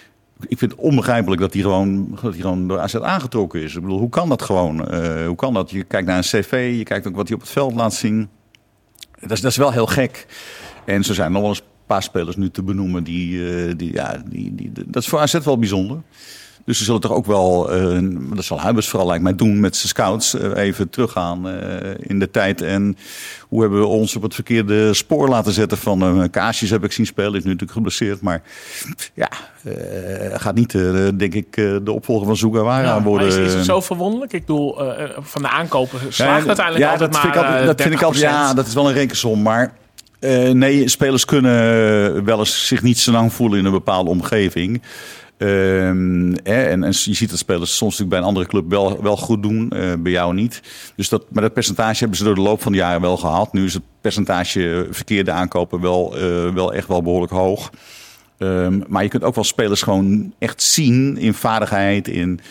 ik vind het onbegrijpelijk dat hij gewoon, dat hij gewoon door A Z aangetrokken is. Ik bedoel, hoe kan dat gewoon? Uh, hoe kan dat? Je kijkt naar een cv, je kijkt ook wat hij op het veld laat zien. Dat is, dat is wel heel gek. En zo zijn nog wel eens een paar spelers nu te benoemen die, uh, die, ja, die, die, dat is voor A Z wel bijzonder. Dus ze zullen toch ook wel, uh, dat zal Huibers vooral lijkt mij doen met zijn scouts, uh, even teruggaan uh, in de tijd. En hoe hebben we ons op het verkeerde spoor laten zetten van uh, Kaasjes heb ik zien spelen, is nu natuurlijk geblesseerd. Maar ja, uh, gaat niet, uh, denk ik, uh, de opvolger van Sugawara ja, worden. Is, is het zo verwonderlijk? Ik bedoel, uh, van de aankopen slaagt ja, uiteindelijk ja, altijd dat maar vind ik altijd, dat vind ik altijd, ja, dat is wel een rekensom, maar uh, nee, spelers kunnen wel eens zich niet zo lang voelen in een bepaalde omgeving. Um, eh, en, en je ziet dat spelers soms natuurlijk bij een andere club wel, wel goed doen, uh, bij jou niet. Dus dat, maar dat percentage hebben ze door de loop van de jaren wel gehaald. Nu is het percentage verkeerde aankopen wel, uh, wel echt wel behoorlijk hoog. Um, maar je kunt ook wel spelers gewoon echt zien in vaardigheid, in,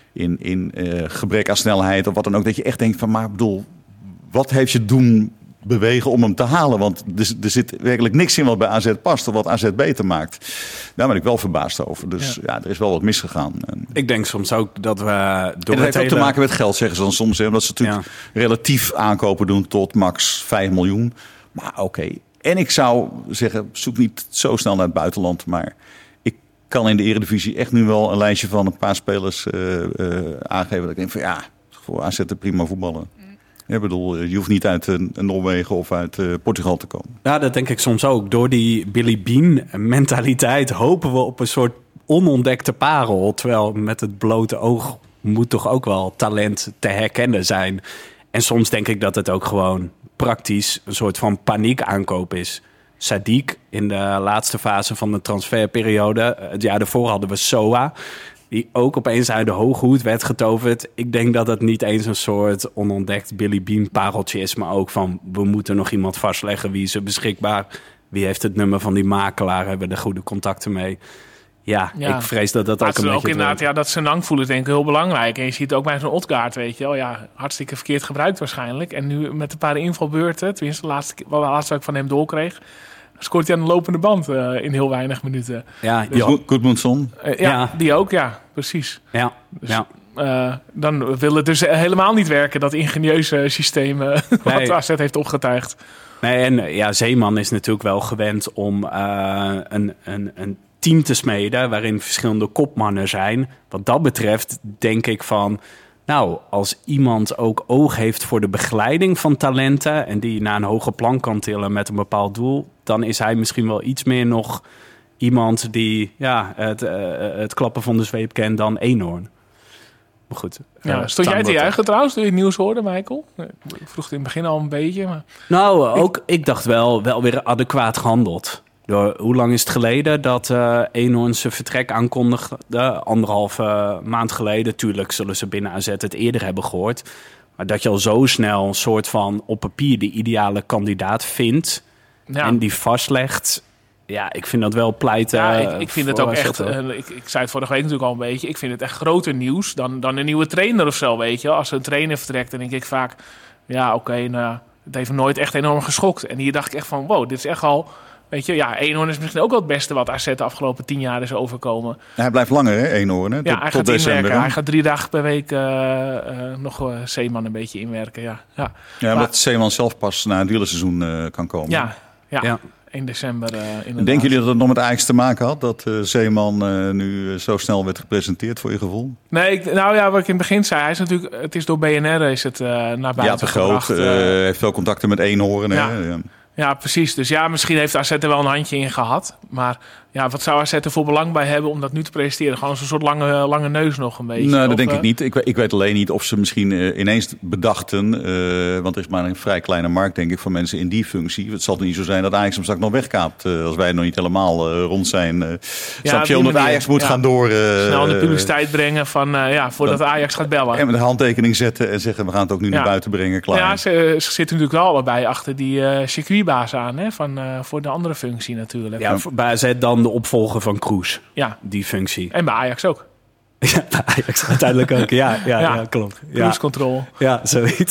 in, in uh, gebrek aan snelheid of wat dan ook. Dat je echt denkt van, maar bedoel, wat heeft je doen bewegen om hem te halen? Want er, er zit werkelijk niks in wat bij A Z past of wat A Z beter maakt. Daar ben ik wel verbaasd over. Dus ja, ja er is wel wat misgegaan. En ik denk soms ook dat we... Door en dat heeft hele... ook te maken met geld, zeggen ze dan soms. Hè, omdat ze natuurlijk ja. relatief aankopen doen tot max vijf miljoen. Maar oké. Okay. En ik zou zeggen, zoek niet zo snel naar het buitenland. Maar ik kan in de Eredivisie echt nu wel een lijstje van een paar spelers uh, uh, aangeven. Dat ik denk van ja, voor A Z te prima voetballen. Ik bedoel, je hoeft niet uit uh, Noorwegen of uit uh, Portugal te komen. Ja, dat denk ik soms ook. Door die Billy Bean mentaliteit hopen we op een soort onontdekte parel. Terwijl met het blote oog moet toch ook wel talent te herkennen zijn. En soms denk ik dat het ook gewoon praktisch een soort van paniekaankoop is. Sadiq in de laatste fase van de transferperiode. Het jaar daarvoor hadden we Soa, die ook opeens uit de hoge hoed werd getoverd. Ik denk dat het niet eens een soort onontdekt Billy Bean pareltje is, maar ook van, we moeten nog iemand vastleggen. Wie is er beschikbaar? Wie heeft het nummer van die makelaar? Hebben we er goede contacten mee? Ja, ja, ik vrees dat dat maar ook een beetje... ook inderdaad, ja, dat Senang voelen is denk ik heel belangrijk. En je ziet het ook bij zo'n Odgaard, weet je wel. Ja, hartstikke verkeerd gebruikt waarschijnlijk. En nu met een paar invalbeurten, tenminste de laatste, wat de laatste wat ik van hem doorkreeg, scoort hij aan de lopende band uh, in heel weinig minuten. Ja, dus, Goedmundsson. Uh, ja, ja, die ook, ja, precies. Ja, dus, ja. Uh, dan wil het dus helemaal niet werken, dat ingenieuze systeem uh, nee. wat A Z heeft opgetuigd. Nee, en ja, Zeeman is natuurlijk wel gewend om uh, een, een, een team te smeden waarin verschillende kopmannen zijn. Wat dat betreft denk ik van, nou, als iemand ook oog heeft voor de begeleiding van talenten en die naar een hoger plan kan tillen met een bepaald doel, dan is hij misschien wel iets meer nog iemand die ja, het, uh, het klappen van de zweep kent dan Eenhoorn. Maar goed. Ja, uh, stond jij te juichen trouwens toen je het nieuws hoorde, Michael? Ik vroeg het in het begin al een beetje. Maar... Nou, ook ik... ik dacht wel, wel weer adequaat gehandeld. Door, hoe lang is het geleden dat uh, Eenhoorn zijn vertrek aankondigde? Anderhalve maand geleden. Tuurlijk zullen ze binnen A Z het eerder hebben gehoord. Maar dat je al zo snel een soort van op papier de ideale kandidaat vindt. Ja. En die vastlegt. Ja, ik vind dat wel pleiten. Ja, ik, ik vind het ook echt. Uh, ik, ik zei het vorige week natuurlijk al een beetje. Ik vind het echt groter nieuws dan, dan een nieuwe trainer of zo, weet je. Als een trainer vertrekt, dan denk ik vaak, ja, oké, okay, nou, het heeft me nooit echt enorm geschokt. En hier dacht ik echt van, wow, dit is echt al. Weet je, ja, Eenhoorn is misschien ook wel het beste wat A Z de afgelopen tien jaar is overkomen. Ja, hij blijft langer, hè, Eenhoorn? Hè? Tot, ja, hij tot gaat december. Inwerken. Hij gaat drie dagen per week uh, uh, nog uh, Zeeman een beetje inwerken, ja. Ja, ja omdat Zeeman zelf pas na het wielerseizoen uh, kan komen. Ja, ja. ja. één december uh, inderdaad. Denken jullie dat het nog met Ajax te maken had? Dat uh, Zeeman uh, nu uh, zo snel werd gepresenteerd voor je gevoel? Nee, ik, nou ja, wat ik in het begin zei. Hij is natuurlijk, het is door B N R is het uh, naar buiten ja, te groot. gebracht. Uh, uh, heeft veel contacten met Eenhoorn. Ja. Hè? Ja. Ja, precies. Dus ja, misschien heeft A Z er wel een handje in gehad. Maar ja, wat zou A Z er voor belang bij hebben om dat nu te presenteren? Gewoon zo'n soort lange, lange neus nog een beetje. Nou, dat of, denk uh... ik niet. Ik, ik weet alleen niet of ze misschien uh, ineens bedachten. Uh, want er is maar een vrij kleine markt, denk ik, voor mensen in die functie. Het zal niet zo zijn dat Ajax hem straks nog wegkaapt. Uh, als wij nog niet helemaal uh, rond zijn. Uh, ja, snap je? Omdat Ajax moet ja. gaan door. Uh, Snel in de publiciteit brengen van, uh, ja, voordat dat, Ajax gaat bellen. En met een handtekening zetten en zeggen, we gaan het ook nu ja. naar buiten brengen. Klaar. Ja, ze, ze zitten natuurlijk wel allebei achter die uh, circuitbaas aan. Hè, van, uh, voor de andere functie natuurlijk. Ja, bij A Z dan de opvolger van Kroes. Ja. Die functie. En bij Ajax ook. Ja, bij Ajax uiteindelijk ook. Ja, ja, ja. ja klopt. Cruise control. Ja, zoiets.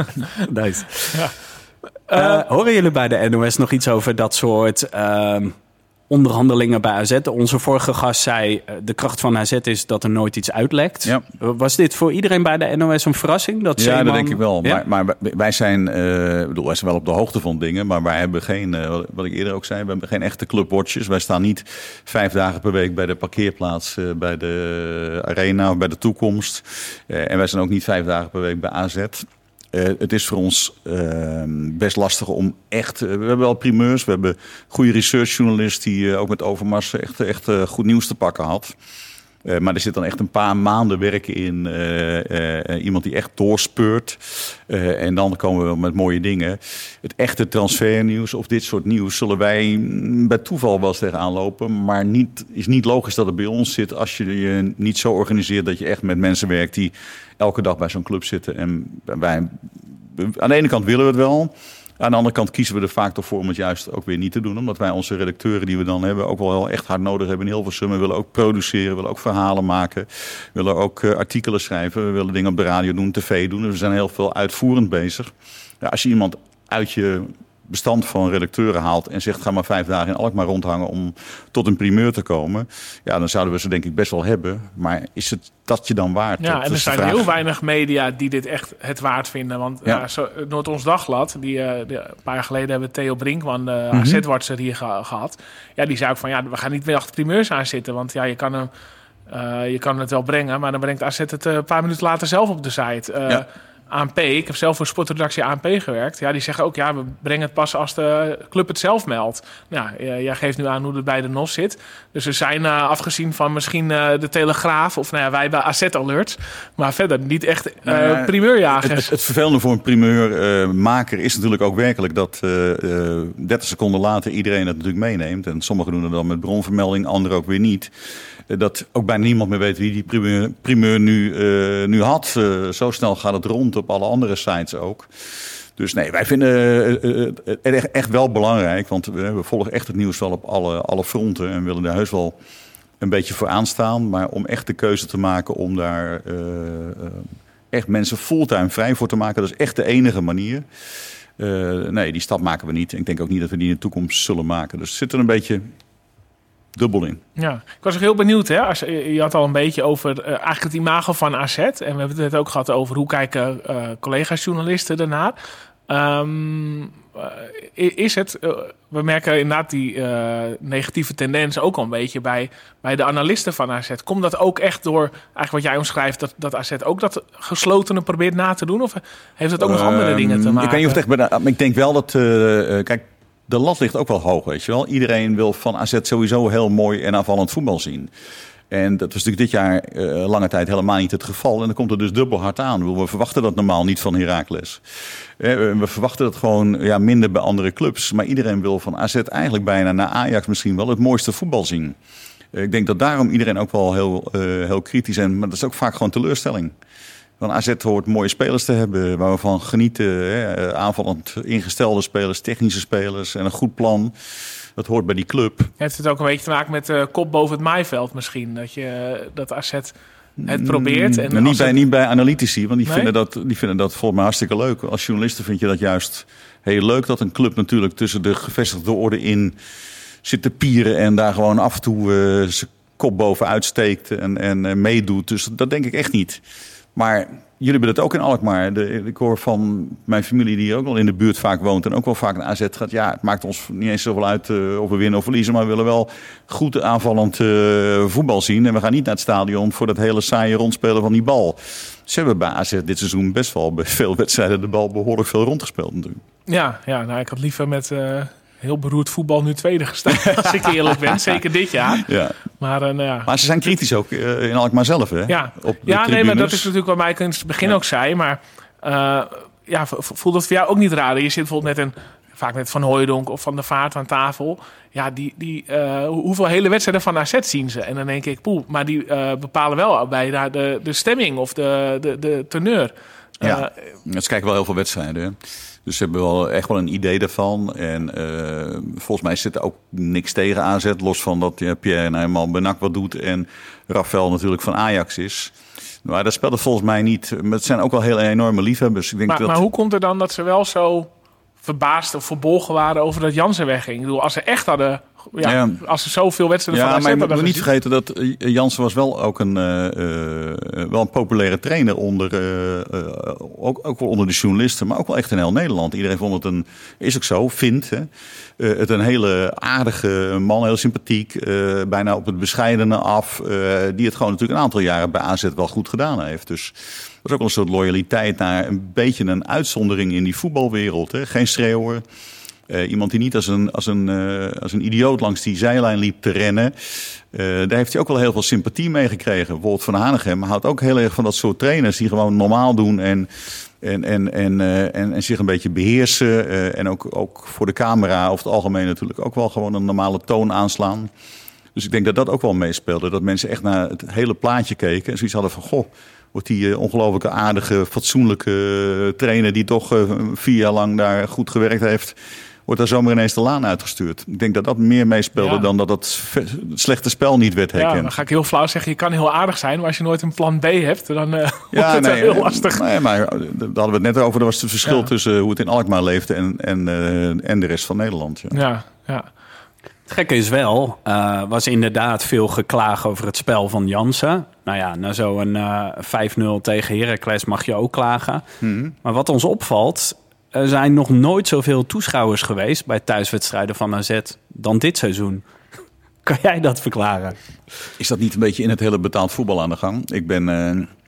Nice. Ja. Uh, uh, horen jullie bij de N O S nog iets over dat soort uh, onderhandelingen bij A Z? Onze vorige gast zei, uh, de kracht van A Z is dat er nooit iets uitlekt. Ja. Was dit voor iedereen bij de N O S een verrassing? Dat ja, Zeeman... dat denk ik wel. Ja? Maar, maar wij zijn, uh, bedoel, wij zijn wel op de hoogte van dingen, maar wij hebben geen, uh, wat ik eerder ook zei, we hebben geen echte clubwatchers. Wij staan niet vijf dagen per week bij de parkeerplaats, uh, bij de arena of bij de toekomst. Uh, en wij zijn ook niet vijf dagen per week bij A Z. Uh, het is voor ons uh, best lastig om echt... Uh, we hebben wel primeurs, we hebben goede researchjournalist die uh, ook met Overmars echt, echt uh, goed nieuws te pakken had. Uh, maar er zit dan echt een paar maanden werken in. Uh, uh, iemand die echt doorspeurt. Uh, en dan komen we met mooie dingen. Het echte transfernieuws of dit soort nieuws zullen wij bij toeval wel eens tegenaan lopen. Maar niet, is niet logisch dat het bij ons zit als je je niet zo organiseert dat je echt met mensen werkt die elke dag bij zo'n club zitten. En wij, aan de ene kant willen we het wel. Aan de andere kant kiezen we er vaak toch voor om het juist ook weer niet te doen. Omdat wij onze redacteuren die we dan hebben ook wel heel echt hard nodig hebben in Hilversum. We willen ook produceren, willen ook verhalen maken. We willen ook uh, artikelen schrijven. We willen dingen op de radio doen, tv doen. Dus we zijn heel veel uitvoerend bezig. Ja, als je iemand uit je bestand van redacteuren haalt en zegt ga maar vijf dagen in Alkmaar rondhangen om tot een primeur te komen. Ja, dan zouden we ze denk ik best wel hebben. Maar is het dat je dan waard? Ja, dat en er zijn vraag. heel weinig media die dit echt het waard vinden. Want Ja. ja, zo, Noord-Ons Dagblad, die, uh, die, een paar jaar geleden hebben we Theo Brinkman, de Mhm. A Z-watcher hier ge- gehad. Ja, die zei ook van ja, we gaan niet meer achter primeurs aan zitten. Want ja, je kan hem, uh, je kan het wel brengen, maar dan brengt A Z het uh, een paar minuten later zelf op de site. Uh, Ja. A N P, ik heb zelf voor sportredactie A N P gewerkt. Ja, die zeggen ook, ja, we brengen het pas als de club het zelf meldt. Nou, jij geeft nu aan hoe het bij de N O S zit. Dus we zijn uh, afgezien van misschien uh, de Telegraaf of nou ja, wij bij A Z Alerts. Maar verder niet echt uh, Maar primeurjagers. Het, het, het vervelende voor een primeurmaker uh, is natuurlijk ook werkelijk dat uh, uh, dertig seconden later iedereen het natuurlijk meeneemt. En sommigen doen het dan met bronvermelding, anderen ook weer niet. Uh, dat ook bijna niemand meer weet wie die primeur, primeur nu, uh, nu had. Uh, zo snel gaat het rond op alle andere sites ook. Dus nee, wij vinden uh, uh, het echt wel belangrijk. Want we, we volgen echt het nieuws wel op alle, alle fronten. En willen daar heus wel een beetje voor aanstaan. Maar om echt de keuze te maken om daar uh, uh, echt mensen fulltime vrij voor te maken. Dat is echt de enige manier. Uh, nee, die stap maken we niet. Ik denk ook niet dat we die in de toekomst zullen maken. Dus het zit er een beetje dubbel in. Ja, ik was ook heel benieuwd. Hè? Als, je had al een beetje over uh, eigenlijk het imago van A Z. En we hebben het net ook gehad over hoe kijken uh, collega-journalisten daarnaar. Um, uh, is het, uh, we merken inderdaad die uh, negatieve tendens ook al een beetje bij, bij de analisten van A Z. Komt dat ook echt door, eigenlijk wat jij omschrijft, dat, dat A Z ook dat geslotene probeert na te doen? Of heeft het ook nog andere Um, dingen te maken? Ik weet niet of het echt bij de, ik denk wel dat, uh, kijk, de lat ligt ook wel hoog, weet je wel. Iedereen wil van A Z sowieso heel mooi en aanvallend voetbal zien. En dat was natuurlijk dit jaar uh, lange tijd helemaal niet het geval. En dan komt het dus dubbel hard aan. We verwachten dat normaal niet van Heracles. Uh, we verwachten dat gewoon ja, minder bij andere clubs. Maar iedereen wil van A Z eigenlijk bijna naar Ajax misschien wel het mooiste voetbal zien. Uh, ik denk dat daarom iedereen ook wel heel, uh, heel kritisch is. Maar dat is ook vaak gewoon teleurstelling. Van A Z hoort mooie spelers te hebben waar we van genieten. Hè? Aanvallend ingestelde spelers, technische spelers en een goed plan. Dat hoort bij die club. Heeft het ook een beetje te maken met uh, kop boven het maaiveld misschien? Dat, je, dat A Z het probeert? En nou, niet, als bij, het... niet bij analytici, want die, Nee? vinden dat, die vinden dat volgens mij hartstikke leuk. Als journalisten vind je dat juist heel leuk. Dat een club natuurlijk tussen de gevestigde orde in zit te pieren. En daar gewoon af en toe uh, zijn kop bovenuit steekt en, en uh, meedoet. Dus dat denk ik echt niet. Maar jullie hebben het ook in Alkmaar. De, ik hoor van mijn familie die ook al in de buurt vaak woont en ook wel vaak naar A Z gaat. Ja, het maakt ons niet eens zoveel uit uh, of we winnen of verliezen. Maar we willen wel goed aanvallend uh, voetbal zien. En we gaan niet naar het stadion voor dat hele saaie rondspelen van die bal. Ze hebben bij A Z dit seizoen best wel bij veel wedstrijden de bal behoorlijk veel rondgespeeld natuurlijk. Ja, ja nou, ik had liever met uh, heel beroerd voetbal nu tweede gestaan. Als ik eerlijk ben, zeker dit jaar. Ja. Maar, uh, nou ja. Maar ze zijn kritisch ook uh, in Alkmaar zelf, hè? Ja, Op de ja nee, maar dat is tribunes. natuurlijk wat Mike in het begin Ja. ook zei. Maar uh, ja, voelt dat voor jou ook niet raar? Je zit bijvoorbeeld met een, vaak met Van Hooijdonk of Van der Vaart aan tafel. Ja, die, die, uh, hoeveel hele wedstrijden van A Z zien ze? En dan denk ik, poeh, maar die uh, bepalen wel bij de, de, de stemming of de, de, de teneur. Ja, Uh, ze kijken wel heel veel wedstrijden. Hè? Dus ze hebben wel echt wel een idee daarvan. En uh, volgens mij zit er ook niks tegen A Z. Los van dat ja, Pierre en helemaal Benak wat doet. En Rafael natuurlijk van Ajax is. Maar dat speelt het volgens mij niet. Maar het zijn ook wel heel enorme liefhebbers. Ik denk maar, dat... maar hoe komt het dan dat ze wel zo verbaasd of verbolgen waren over dat Jansen wegging? Ik bedoel, als ze echt hadden... Ja, Ja. Als ze zoveel wedstrijden Ja, van A Z maar je hadden moet niet gezien. vergeten dat uh, Jansen was wel ook een, uh, uh, wel een populaire trainer onder, uh, uh, ook, ook wel onder de journalisten, maar ook wel echt in heel Nederland. Iedereen vond het een, is ook zo, vindt hè, uh, het een hele aardige man, heel sympathiek, uh, bijna op het bescheidene af, uh, die het gewoon natuurlijk een aantal jaren bij A Z wel goed gedaan heeft. Dus dat is ook wel een soort loyaliteit naar een beetje een uitzondering in die voetbalwereld. Hè. Geen schreeuwer. Uh, iemand die niet als een, als, een, uh, als een idioot langs die zijlijn liep te rennen. Uh, daar heeft hij ook wel heel veel sympathie mee gekregen. Bijvoorbeeld Van Hanegem houdt ook heel erg van dat soort trainers die gewoon normaal doen en, en, en, en, uh, en, en zich een beetje beheersen. Uh, en ook, ook voor de camera over het algemeen natuurlijk ook wel gewoon een normale toon aanslaan. Dus ik denk dat dat ook wel meespeelde. Dat mensen echt naar het hele plaatje keken en zoiets hadden van, goh, wordt die uh, ongelooflijke aardige, fatsoenlijke uh, trainer die toch uh, vier jaar lang daar goed gewerkt heeft, wordt daar zomaar ineens de laan uitgestuurd. Ik denk dat dat meer meespeelde ja. dan dat het slechte spel niet werd herkend. Ja, dan ga ik heel flauw zeggen, je kan heel aardig zijn, maar als je nooit een plan B hebt, dan uh, ja, wordt het nee, heel lastig. Nee, maar daar hadden we het net over. Er was het verschil ja. tussen hoe het in Alkmaar leefde en, en, uh, en de rest van Nederland. Ja, ja. ja. Het gekke is wel, uh, was inderdaad veel geklaag over het spel van Jansen. Nou ja, na zo'n uh, vijf nul tegen Heracles mag je ook klagen. Mm-hmm. Maar wat ons opvalt, er zijn nog nooit zoveel toeschouwers geweest bij thuiswedstrijden van A Z dan dit seizoen. Kan jij dat verklaren? Is dat niet een beetje in het hele betaald voetbal aan de gang? Ik ben uh,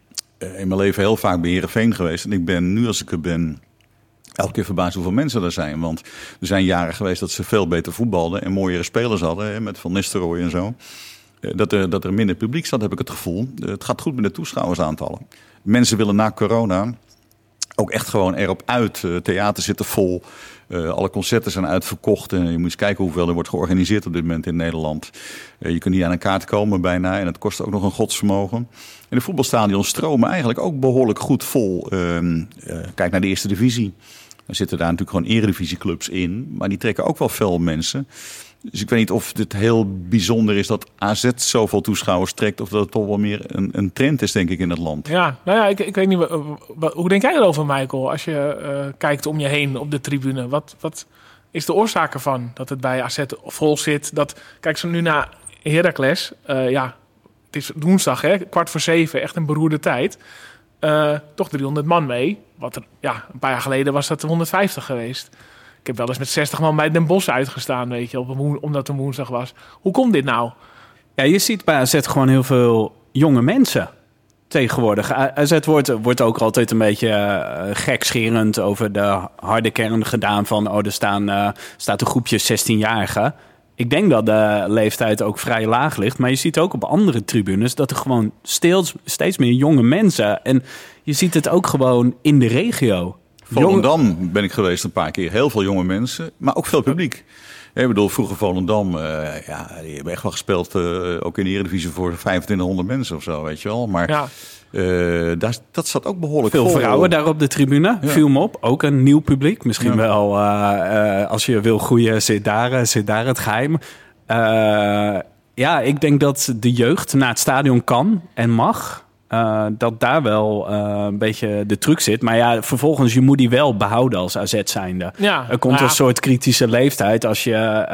in mijn leven heel vaak bij Heerenveen geweest. En ik ben nu als ik er ben elke keer verbaasd hoeveel mensen er zijn. Want er zijn jaren geweest dat ze veel beter voetbalden en mooiere spelers hadden. Hè, met Van Nistelrooy en zo. Dat er, dat er minder publiek zat, heb ik het gevoel. Het gaat goed met de toeschouwersaantallen. Mensen willen na corona ook echt gewoon erop uit. Theater zitten vol. Uh, alle concerten zijn uitverkocht. En je moet eens kijken hoeveel er wordt georganiseerd op dit moment in Nederland. Uh, je kunt niet aan een kaart komen bijna. En het kost ook nog een godsvermogen. En de voetbalstadions stromen eigenlijk ook behoorlijk goed vol. Uh, uh, kijk naar de eerste divisie. Er zitten daar natuurlijk gewoon eredivisieclubs in. Maar die trekken ook wel veel mensen. Dus ik weet niet of het heel bijzonder is dat A Z zoveel toeschouwers trekt, of dat het toch wel meer een, een trend is, denk ik, in het land. Ja, nou ja, ik, ik weet niet. Hoe denk jij erover, Michael? Als je uh, kijkt om je heen op de tribune. Wat, wat is de oorzaak ervan dat het bij A Z vol zit? Dat, kijk, zo nu naar Heracles. Uh, ja, het is woensdag, hè, kwart voor zeven. Echt een beroerde tijd. Uh, toch driehonderd man mee. Wat er, ja, een paar jaar geleden was dat honderdvijftig geweest. Ik heb wel eens met zestig man bij Den Bosch uitgestaan, weet je, op een woen, omdat het een woensdag was. Hoe komt dit nou? Ja, je ziet bij A Z gewoon heel veel jonge mensen tegenwoordig. A Z wordt, wordt ook altijd een beetje uh, gekscherend over de harde kern gedaan van, oh, er staan, uh, staat een groepje zestienjarigen. Ik denk dat de leeftijd ook vrij laag ligt. Maar je ziet ook op andere tribunes dat er gewoon steeds, steeds meer jonge mensen. En je ziet het ook gewoon in de regio. Volendam ben ik geweest een paar keer. Heel veel jonge mensen, maar ook veel publiek. Ik bedoel, vroeger Volendam, uh, ja, die hebben echt wel gespeeld, uh, ook in de Eredivisie voor vijfentwintighonderd mensen of zo, weet je wel. Maar ja. uh, daar, dat zat ook behoorlijk veel vol. Veel vrouwen daar op de tribune, ja. Viel me op. Ook een nieuw publiek. Misschien ja. wel, uh, uh, als je wil groeien, zit daar, zit daar het geheim. Uh, ja, ik denk dat de jeugd naar het stadion kan en mag. Uh, dat daar wel uh, een beetje de truc zit. Maar ja, vervolgens, je moet die wel behouden als A Z zijnde. Ja, er komt ja. een soort kritische leeftijd als je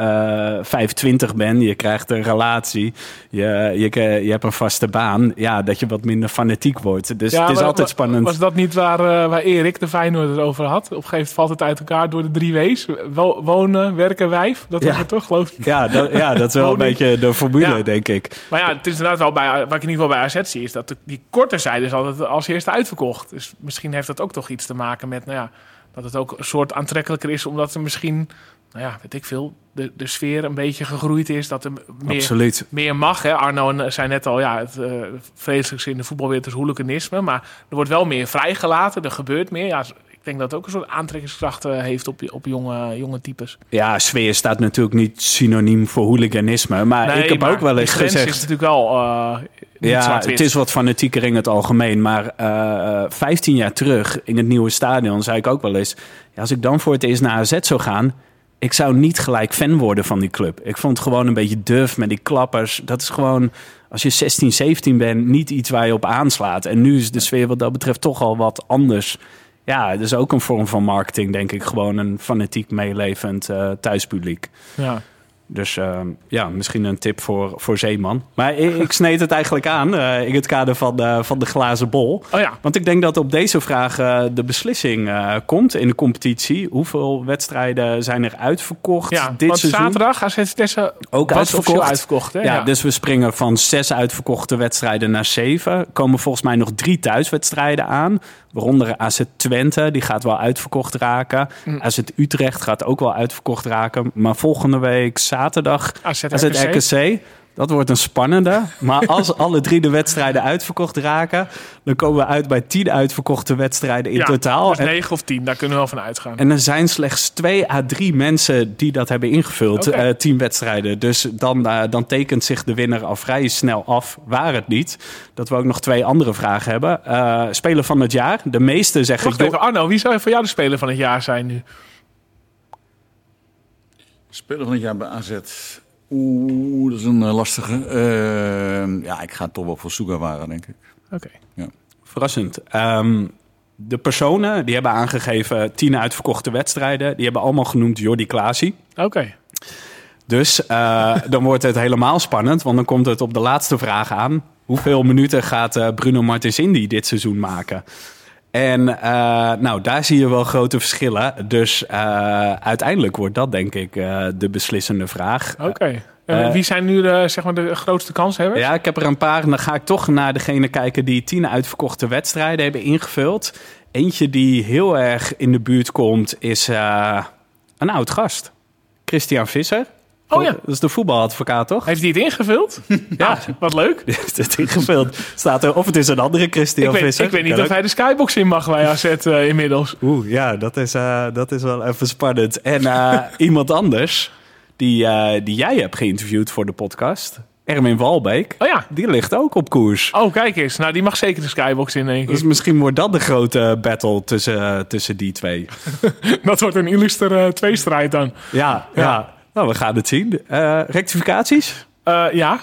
uh, vijfentwintig bent. Je krijgt een relatie. Je, je, je hebt een vaste baan. Ja, dat je wat minder fanatiek wordt. Dus ja, het is maar, altijd spannend. Was dat niet waar, uh, waar Erik de Feyenoord het over had? Op een gegeven moment valt het uit elkaar door de drie W's. Wonen, werken, wijf. Dat was ja. het toch, geloof ik? Ja, dat, ja, dat is wel een beetje de formule, ja. denk ik. Maar ja, het is inderdaad wel bij, wat ik in ieder geval bij A Z zie, is dat de, die korte zijde is altijd als eerste uitverkocht. Dus misschien heeft dat ook toch iets te maken met, nou ja, dat het ook een soort aantrekkelijker is, omdat er misschien, nou ja, weet ik veel, de, de sfeer een beetje gegroeid is, dat er meer, meer mag. Hè? Arno zei net al, ja, het uh, vreselijkste in de voetbalwereld is hooliganisme, maar er wordt wel meer vrijgelaten, er gebeurt meer. Ja, ik denk dat het ook een soort aantrekkingskracht uh, heeft op, op jonge, jonge types. Ja, sfeer staat natuurlijk niet synoniem voor hooliganisme, maar nee, ik heb ook wel eens gezegd, is natuurlijk wel uh, ja, het is wat fanatieker in het algemeen. Maar uh, vijftien jaar terug in het nieuwe stadion zei ik ook wel eens, ja, als ik dan voor het eerst naar A Z zou gaan, ik zou niet gelijk fan worden van die club. Ik vond het gewoon een beetje duf met die klappers. Dat is gewoon, als je zestien, zeventien bent, niet iets waar je op aanslaat. En nu is de sfeer wat dat betreft toch al wat anders. Ja, het is ook een vorm van marketing, denk ik. Gewoon een fanatiek meelevend uh, thuispubliek. Ja. Dus uh, ja, misschien een tip voor, voor Zeeman. Maar ik, ik sneed het eigenlijk aan uh, in het kader van de, van de glazen bol. Oh ja. Want ik denk dat op deze vraag uh, de beslissing uh, komt in de competitie. Hoeveel wedstrijden zijn er uitverkocht ja, dit want seizoen? zaterdag als het Tessen ook uitverkocht. uitverkocht hè? Ja, ja, dus we springen van zes uitverkochte wedstrijden naar zeven. Er komen volgens mij nog drie thuiswedstrijden aan. Waaronder A Z Twente, die gaat wel uitverkocht raken. Mm. A Z Utrecht gaat ook wel uitverkocht raken. Maar volgende week zaterdag A Z R K C. Dat wordt een spannende. Maar als alle drie de wedstrijden uitverkocht raken, dan komen we uit bij tien uitverkochte wedstrijden in ja, totaal. Dus en, negen of tien, daar kunnen we wel van uitgaan. en er zijn slechts twee à drie mensen die dat hebben ingevuld, okay. uh, tien wedstrijden. Dus dan, uh, dan tekent zich de winnaar al vrij snel af. Waar het niet. Dat we ook nog twee andere vragen hebben. Uh, speler van het jaar. De meeste zeggen... Wacht even, Arno, wie zou voor jou de speler van het jaar zijn nu? Speler van het jaar bij A Z. Oeh, dat is een uh, lastige. Uh, ja, ik ga toch wel voor Sugawara, denk ik. Oké. Okay. Ja. Verrassend. Um, de personen die hebben aangegeven tien uitverkochte wedstrijden. Die hebben allemaal genoemd Jordi Klaasie. Oké. Okay. Dus uh, dan wordt het helemaal spannend. Want dan komt het op de laatste vraag aan. Hoeveel minuten gaat uh, Bruno Martins Indy dit seizoen maken? En uh, nou, daar zie je wel grote verschillen. Dus uh, uiteindelijk wordt dat denk ik uh, de beslissende vraag. Oké. Okay. Uh, Wie zijn nu de, zeg maar de grootste kanshebbers? Ja, ik heb er een paar. En dan ga ik toch naar degene kijken die tien uitverkochte wedstrijden hebben ingevuld. Eentje die heel erg in de buurt komt is uh, een oud gast. Christian Visser. Oh ja. Dat is de voetbaladvocaat, toch? Heeft hij het ingevuld? Ja, ah, wat leuk. Hij heeft het ingevuld. Staat er, of het is een andere Christian ik weet, Visser. Ik weet niet kan of ook. hij de skybox in mag bij A Z uh, inmiddels. Oeh, ja, dat is, uh, dat is wel even spannend. En uh, iemand anders die, uh, die jij hebt geïnterviewd voor de podcast... Erwin Walbeek, oh ja. Die ligt ook op koers. Oh, kijk eens. Nou, die mag zeker de skybox in, denk ik. Dus misschien wordt dat de grote battle tussen, uh, tussen die twee. Dat wordt een illuster uh, tweestrijd dan. Ja, ja. ja. Nou, we gaan het zien. Uh, rectificaties? Uh, ja.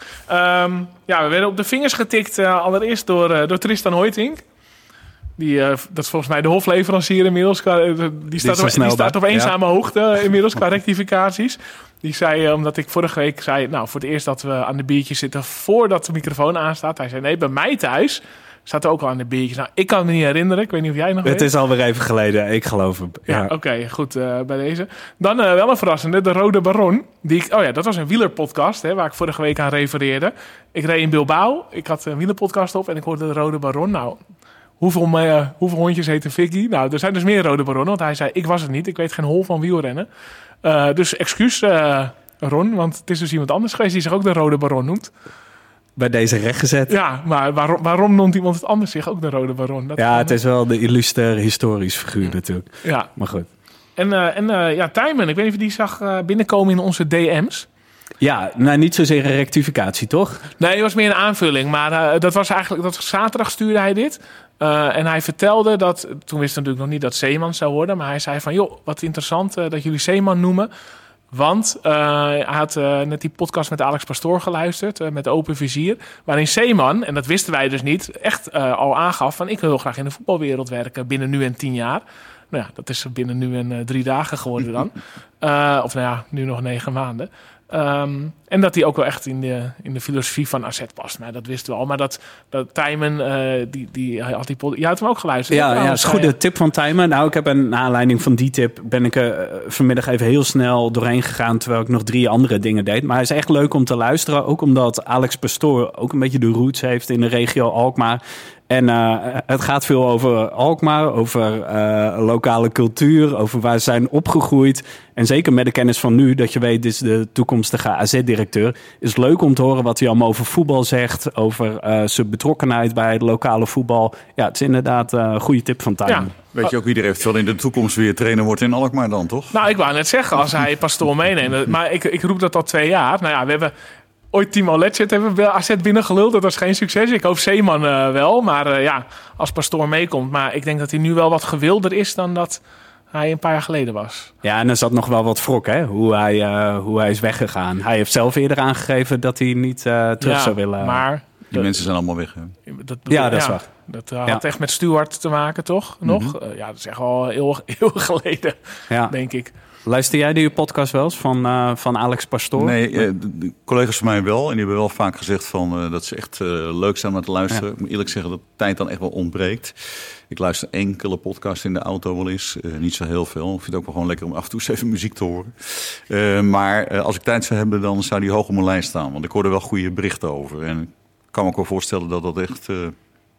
Um, ja, we werden op de vingers getikt uh, allereerst door, uh, door Tristan Hoytink. Die, uh, dat is volgens mij de hofleverancier inmiddels. Qua, uh, die, staat die, op, die staat op eenzame ja. hoogte inmiddels qua rectificaties. Die zei, uh, omdat ik vorige week zei... nou, voor het eerst dat we aan de biertjes zitten voordat de microfoon aanstaat. Hij zei, nee, bij mij thuis staat er ook al aan de biertjes. Nou, ik kan me niet herinneren. Ik weet niet of jij nog Het weet. is alweer even geleden. Ik geloof hem. Ja, ja oké. Okay, goed uh, bij deze. Dan uh, wel een verrassende. De Rode Baron. Die ik, oh ja, dat was een wielerpodcast hè, waar ik vorige week aan refereerde. Ik reed in Bilbao. Ik had een wielerpodcast op en ik hoorde de Rode Baron. Nou... Hoeveel, uh, hoeveel hondjes heette Vicky? Nou, er zijn dus meer Rode Baronnen. Want hij zei, ik was het niet. Ik weet geen hol van wielrennen. Uh, dus excuus, uh, Ron. Want het is dus iemand anders geweest die zich ook de Rode Baron noemt. Bij deze rechtgezet. Ja, maar waarom, waarom noemt iemand het anders zich ook de Rode Baron? Dat ja, het is wel de illustre historisch figuur natuurlijk. Ja. Maar goed. En, uh, en uh, ja, Tijmen, ik weet niet of je die zag uh, binnenkomen in onze D M's. Ja, nou niet zozeer een rectificatie, toch? Nee, het was meer een aanvulling. Maar uh, dat was eigenlijk, dat was zaterdag stuurde hij dit. Uh, en hij vertelde dat, toen wist hij natuurlijk nog niet dat Zeeman zou worden. Maar hij zei van, joh, wat interessant uh, dat jullie Zeeman noemen. Want uh, hij had uh, net die podcast met Alex Pastoor geluisterd, uh, met Open Vizier. Waarin Zeeman, en dat wisten wij dus niet, echt uh, al aangaf van, ik wil heel graag in de voetbalwereld werken binnen nu en tien jaar. Nou ja, dat is binnen nu en uh, drie dagen geworden dan. Uh, of nou ja, nu nog negen maanden. Um, en dat hij ook wel echt in de, in de filosofie van A Z past. Maar dat wisten we al. Maar dat, dat Tijmen, uh, die, die had die pod- je had hem ook geluisterd. Ja, ja, dat is een goede tip van Tijmen. Nou, ik heb een naar aanleiding van die tip ben ik uh, vanmiddag even heel snel doorheen gegaan, terwijl ik nog drie andere dingen deed. Maar hij is echt leuk om te luisteren. Ook omdat Alex Pastoor ook een beetje de roots heeft in de regio Alkmaar. En uh, het gaat veel over Alkmaar, over uh, lokale cultuur, over waar ze zijn opgegroeid. En zeker met de kennis van nu, dat je weet, dit is de toekomstige A Z-directeur. Is het leuk om te horen wat hij allemaal over voetbal zegt, over uh, zijn betrokkenheid bij het lokale voetbal. Ja, het is inderdaad uh, een goede tip van Tijmen. Ja. Weet je ook wie er eventueel in de toekomst weer trainer wordt in Alkmaar dan, toch? Nou, ik wou net zeggen, als hij Pastoor meeneemt. Maar ik, ik roep dat al twee jaar. Nou ja, we hebben... Ooit Timo Letchert hebben we A Z binnengeluld. Dat was geen succes. Ik hoop Zeeman uh, wel. Maar uh, ja, als Pastoor meekomt. Maar ik denk dat hij nu wel wat gewilder is dan dat hij een paar jaar geleden was. Ja, en er zat nog wel wat wrok, hè? Hoe hij, uh, hoe hij is weggegaan. Hij heeft zelf eerder aangegeven dat hij niet uh, terug ja, zou willen. Maar die dat, mensen zijn allemaal weg. Hè? Dat, ja, dat ja, is waar. Dat uh, had ja. echt met Stuart te maken, toch? Nog? Mm-hmm. Uh, ja, dat is echt al eeuwig, eeuwig geleden, ja. denk ik. Luister jij die podcast wel eens van, uh, van Alex Pastoor? Nee, uh, de, de collega's van mij wel. En die hebben wel vaak gezegd van, uh, dat ze echt uh, leuk zijn om te luisteren. Ja. Ik moet eerlijk zeggen dat de tijd dan echt wel ontbreekt. Ik luister enkele podcasts in de auto wel eens. Uh, niet zo heel veel. Ik vind het ook wel gewoon lekker om af en toe eens even muziek te horen. Uh, maar uh, als ik tijd zou hebben, dan zou die hoog op mijn lijst staan. Want ik hoor er wel goede berichten over. En ik kan me ook wel voorstellen dat dat echt... Uh,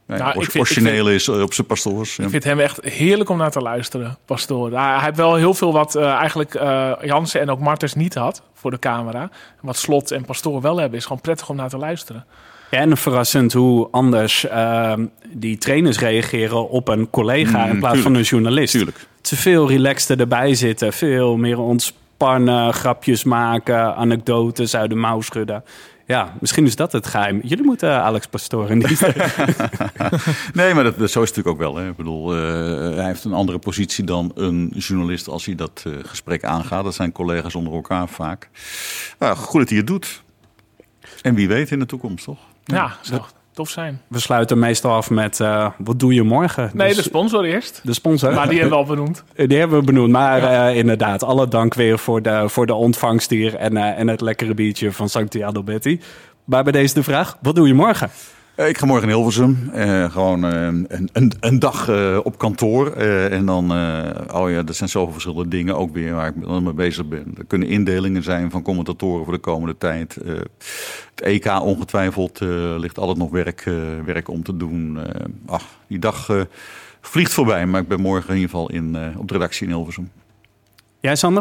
Nee, Nou, or- ik vind- origineel ik is uh, op zijn pastoors. Ja. Ik vind hem echt heerlijk om naar te luisteren, Pastoor. Hij, hij heeft wel heel veel wat uh, eigenlijk uh, Jansen en ook Martens niet had voor de camera. Wat Slot en Pastoor wel hebben, is gewoon prettig om naar te luisteren. Ja, en verrassend hoe anders uh, die trainers reageren op een collega Mm, in plaats tuurlijk. van een journalist. Tuurlijk. Te veel relaxter erbij zitten, veel meer ontspannen, grapjes maken, anekdotes uit de mouw schudden. Ja, misschien is dat het geheim. Jullie moeten uh, Alex Pastoor in die Nee, maar dat, dat, zo is het natuurlijk ook wel. Hè. Ik bedoel, uh, hij heeft een andere positie dan een journalist als hij dat uh, gesprek aangaat. Dat zijn collega's onder elkaar vaak. Nou, goed dat hij het doet. En wie weet in de toekomst, toch? Ja, zou tof zijn. We sluiten meestal af met, uh, wat doe je morgen? Nee, Dus de sponsor eerst. de sponsor. Maar die hebben we al benoemd. Die hebben we benoemd. Maar ja. uh, inderdaad, alle dank weer voor de, voor de ontvangst hier en, uh, en het lekkere biertje van Sancti Adalberti. Maar bij deze de vraag, wat doe je morgen? Uh, ik ga morgen in Hilversum. Uh, gewoon uh, een, een, een dag uh, op kantoor. Uh, en dan, uh, oh ja, dat zijn zoveel verschillende dingen ook weer waar ik dan mee bezig ben. Er kunnen indelingen zijn van commentatoren voor de komende tijd. Uh, het E K ongetwijfeld uh, ligt altijd nog werk, uh, werk om te doen. Uh, ach, die dag uh, vliegt voorbij. Maar ik ben morgen in ieder geval in, uh, op de redactie in Hilversum. Jij, Sander?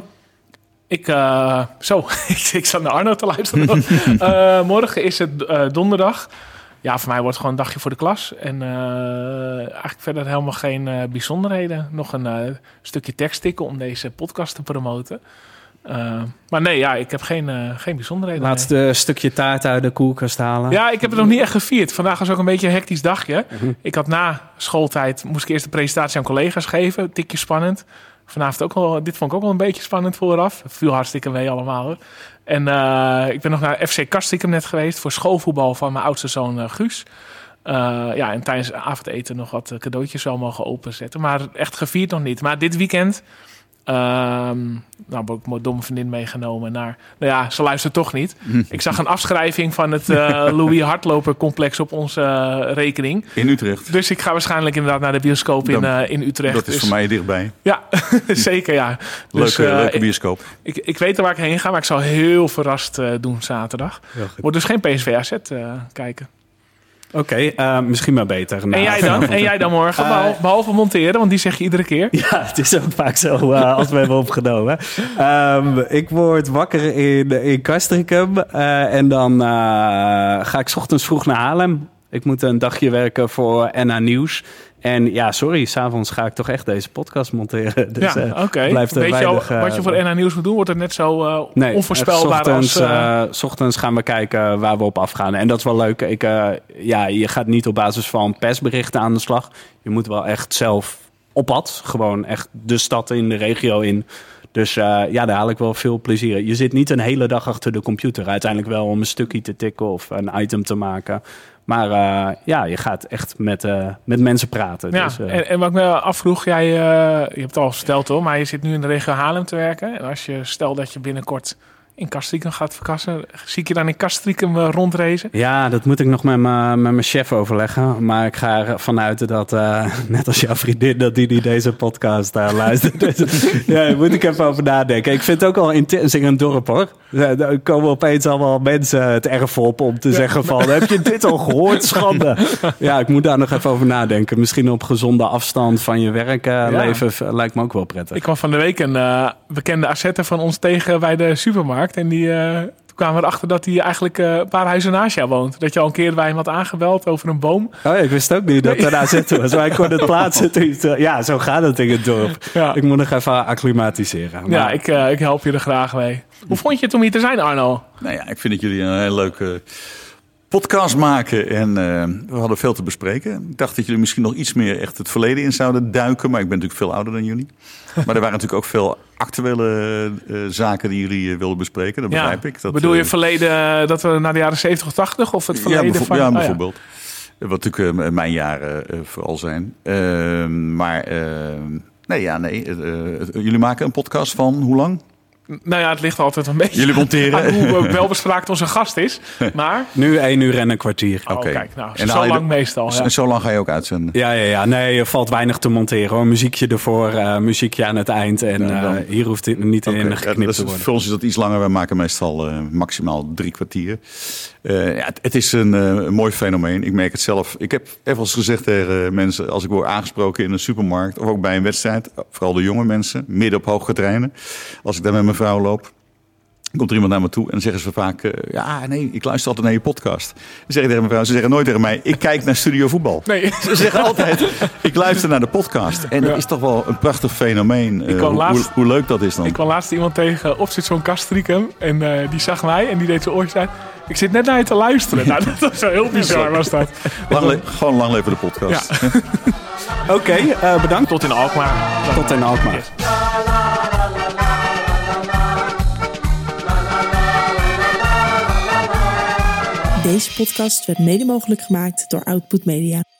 Ik, uh, zo, ik, ik zat naar Arno te luisteren. uh, morgen is het uh, donderdag. Ja, voor mij wordt het gewoon een dagje voor de klas. En uh, eigenlijk verder helemaal geen uh, bijzonderheden. Nog een uh, stukje tekst tikken om deze podcast te promoten. Uh, maar nee, ja, ik heb geen, uh, geen bijzonderheden. Laatste nee. stukje taart uit de koelkast halen. Ja, ik heb het nog niet echt gevierd. Vandaag was ook een beetje een hectisch dagje. Uh-huh. Ik had na schooltijd, moest ik eerst de presentatie aan collega's geven. Tikje spannend. Vanavond ook wel, dit vond ik ook wel een beetje spannend vooraf. Het viel hartstikke mee allemaal hoor. En uh, ik ben nog naar F C Castricum net geweest voor schoolvoetbal van mijn oudste zoon uh, Guus. Uh, ja, en tijdens het avondeten nog wat cadeautjes wel mogen openzetten. Maar echt gevierd nog niet. Maar dit weekend, uh, nou heb ik mijn domme vriendin meegenomen naar... Nou ja, ze luistert toch niet. Ik zag een afschrijving van het uh, Louis Hardloper complex op onze uh, rekening. In Utrecht. Dus ik ga waarschijnlijk inderdaad naar de bioscoop in, uh, in Utrecht. Dat is dus, voor mij dichtbij. Ja, zeker ja. Leuke, dus, uh, leuke bioscoop. Ik, ik, ik weet er waar ik heen ga, maar ik zal heel verrast uh, doen zaterdag. Wordt dus geen P S V A Z uh, kijken. Oké, okay, uh, misschien maar beter. En jij dan? En jij dan morgen? Uh, behalve, behalve monteren, want die zeg je iedere keer. Ja, het is ook vaak zo uh, als we hebben opgenomen. Um, ik word wakker in, in Castricum uh, en dan uh, ga ik 's ochtends vroeg naar Haarlem. Ik moet een dagje werken voor N H Nieuws. En ja, sorry, s'avonds ga ik toch echt deze podcast monteren. Dus, ja, oké. Okay. Weet weinig, je al wat je voor N H Nieuws moet doen? Wordt het net zo uh, nee, onvoorspelbaar ochtends, als... Uh... Uh, 's ochtends gaan we kijken waar we op afgaan. En dat is wel leuk. Ik, uh, ja, je gaat niet op basis van persberichten aan de slag. Je moet wel echt zelf op pad. Gewoon echt de stad in, de regio in. Dus uh, ja, daar haal ik wel veel plezier. Je zit niet een hele dag achter de computer. Uiteindelijk wel om een stukje te tikken of een item te maken. Maar uh, ja, je gaat echt met, uh, met mensen praten. Ja, dus, uh... en, en wat ik me afvroeg, jij, uh, je hebt het al verteld hoor, maar je zit nu in de regio Haarlem te werken. En als je stel dat je binnenkort in Castricum gaat verkassen, zie ik je dan in Castricum uh, rondreizen? Ja, dat moet ik nog met mijn chef overleggen. Maar ik ga ervan uit dat, uh, net als jouw vriendin, dat die, die deze podcast uh, luistert. Dus, ja, daar moet ik even over nadenken. Ik vind het ook wel intens in een dorp hoor. Er komen opeens allemaal mensen het erf op om te zeggen van, heb je dit al gehoord? Schande. Ja, ik moet daar nog even over nadenken. Misschien op gezonde afstand van je werk uh, ja. leven lijkt me ook wel prettig. Ik kwam van de week een uh, bekende A Z'er van ons tegen bij de supermarkt. En die, uh, toen kwamen we erachter dat hij eigenlijk uh, een paar huizen naast jou woont. Dat je al een keer bij hem had aangebeld over een boom. Oh ja, ik wist ook niet dat er daar zitten was. Maar ik kon het plaatsen. Ja, zo gaat het in het dorp. Ja. Ik moet nog even acclimatiseren. Maar... Ja, ik, uh, ik help je er graag mee. Hoe vond je het om hier te zijn, Arno? Nou ja, ik vind dat jullie een hele leuke podcast maken. En uh, we hadden veel te bespreken. Ik dacht dat jullie misschien nog iets meer echt het verleden in zouden duiken. Maar ik ben natuurlijk veel ouder dan jullie. Maar er waren natuurlijk ook veel actuele uh, zaken die jullie uh, wilden bespreken. Dat begrijp ja. ik. Dat, bedoel je uh, verleden uh, dat we naar de jaren zeventig of tachtig? Of het verleden ja, bijvo- van... Ja, oh, bijvoorbeeld. Ja. Wat natuurlijk uh, mijn jaren uh, vooral zijn. Uh, maar uh, nee, ja, nee. Uh, uh, jullie maken een podcast van hoe lang? Nou ja, het ligt altijd een beetje Jullie monteren. aan hoe welbespraakt onze gast is. Maar... Nu één uur en een kwartier. Oh, Oké. kijk, nou, En zo haal je lang de- meestal. Ja. En zo lang ga je ook uitzenden? Ja, ja, ja. Nee, er valt weinig te monteren hoor. Muziekje ervoor, uh, muziekje aan het eind. En Ja, dan- uh, hier hoeft het niet Oké, in ja, geknipt dat is- te worden. Voor ons is dat iets langer. We maken meestal uh, maximaal drie kwartier. Uh, ja, het, het is een, uh, een mooi fenomeen. Ik merk het zelf. Ik heb even eens gezegd tegen uh, mensen... als ik word aangesproken in een supermarkt... of ook bij een wedstrijd... vooral de jonge mensen, midden op hoge treinen... als ik daar met mijn vrouw loop... komt er iemand naar me toe en dan zeggen ze vaak... Uh, ja, nee, ik luister altijd naar je podcast. Dan zeg ik tegen mijn vrouw, ze zeggen nooit tegen mij... ik kijk naar Studio Voetbal. Nee. Ze zeggen altijd, ik luister naar de podcast. En Ja. dat is toch wel een prachtig fenomeen. Uh, kwam hoe, laatst- hoe, hoe leuk dat is dan. Ik kwam laatst iemand tegen op zit zo'n Castricum. En uh, die zag mij en die deed zijn oortjes uit. Ik zit net naar je te luisteren. Nou, dat was wel heel bizar, was dat. Lang le- gewoon lang leven de podcast. Ja. Oké, okay, uh, bedankt. Tot in Alkmaar. Tot in Alkmaar. Yes. Deze podcast werd mede mogelijk gemaakt door Output Media.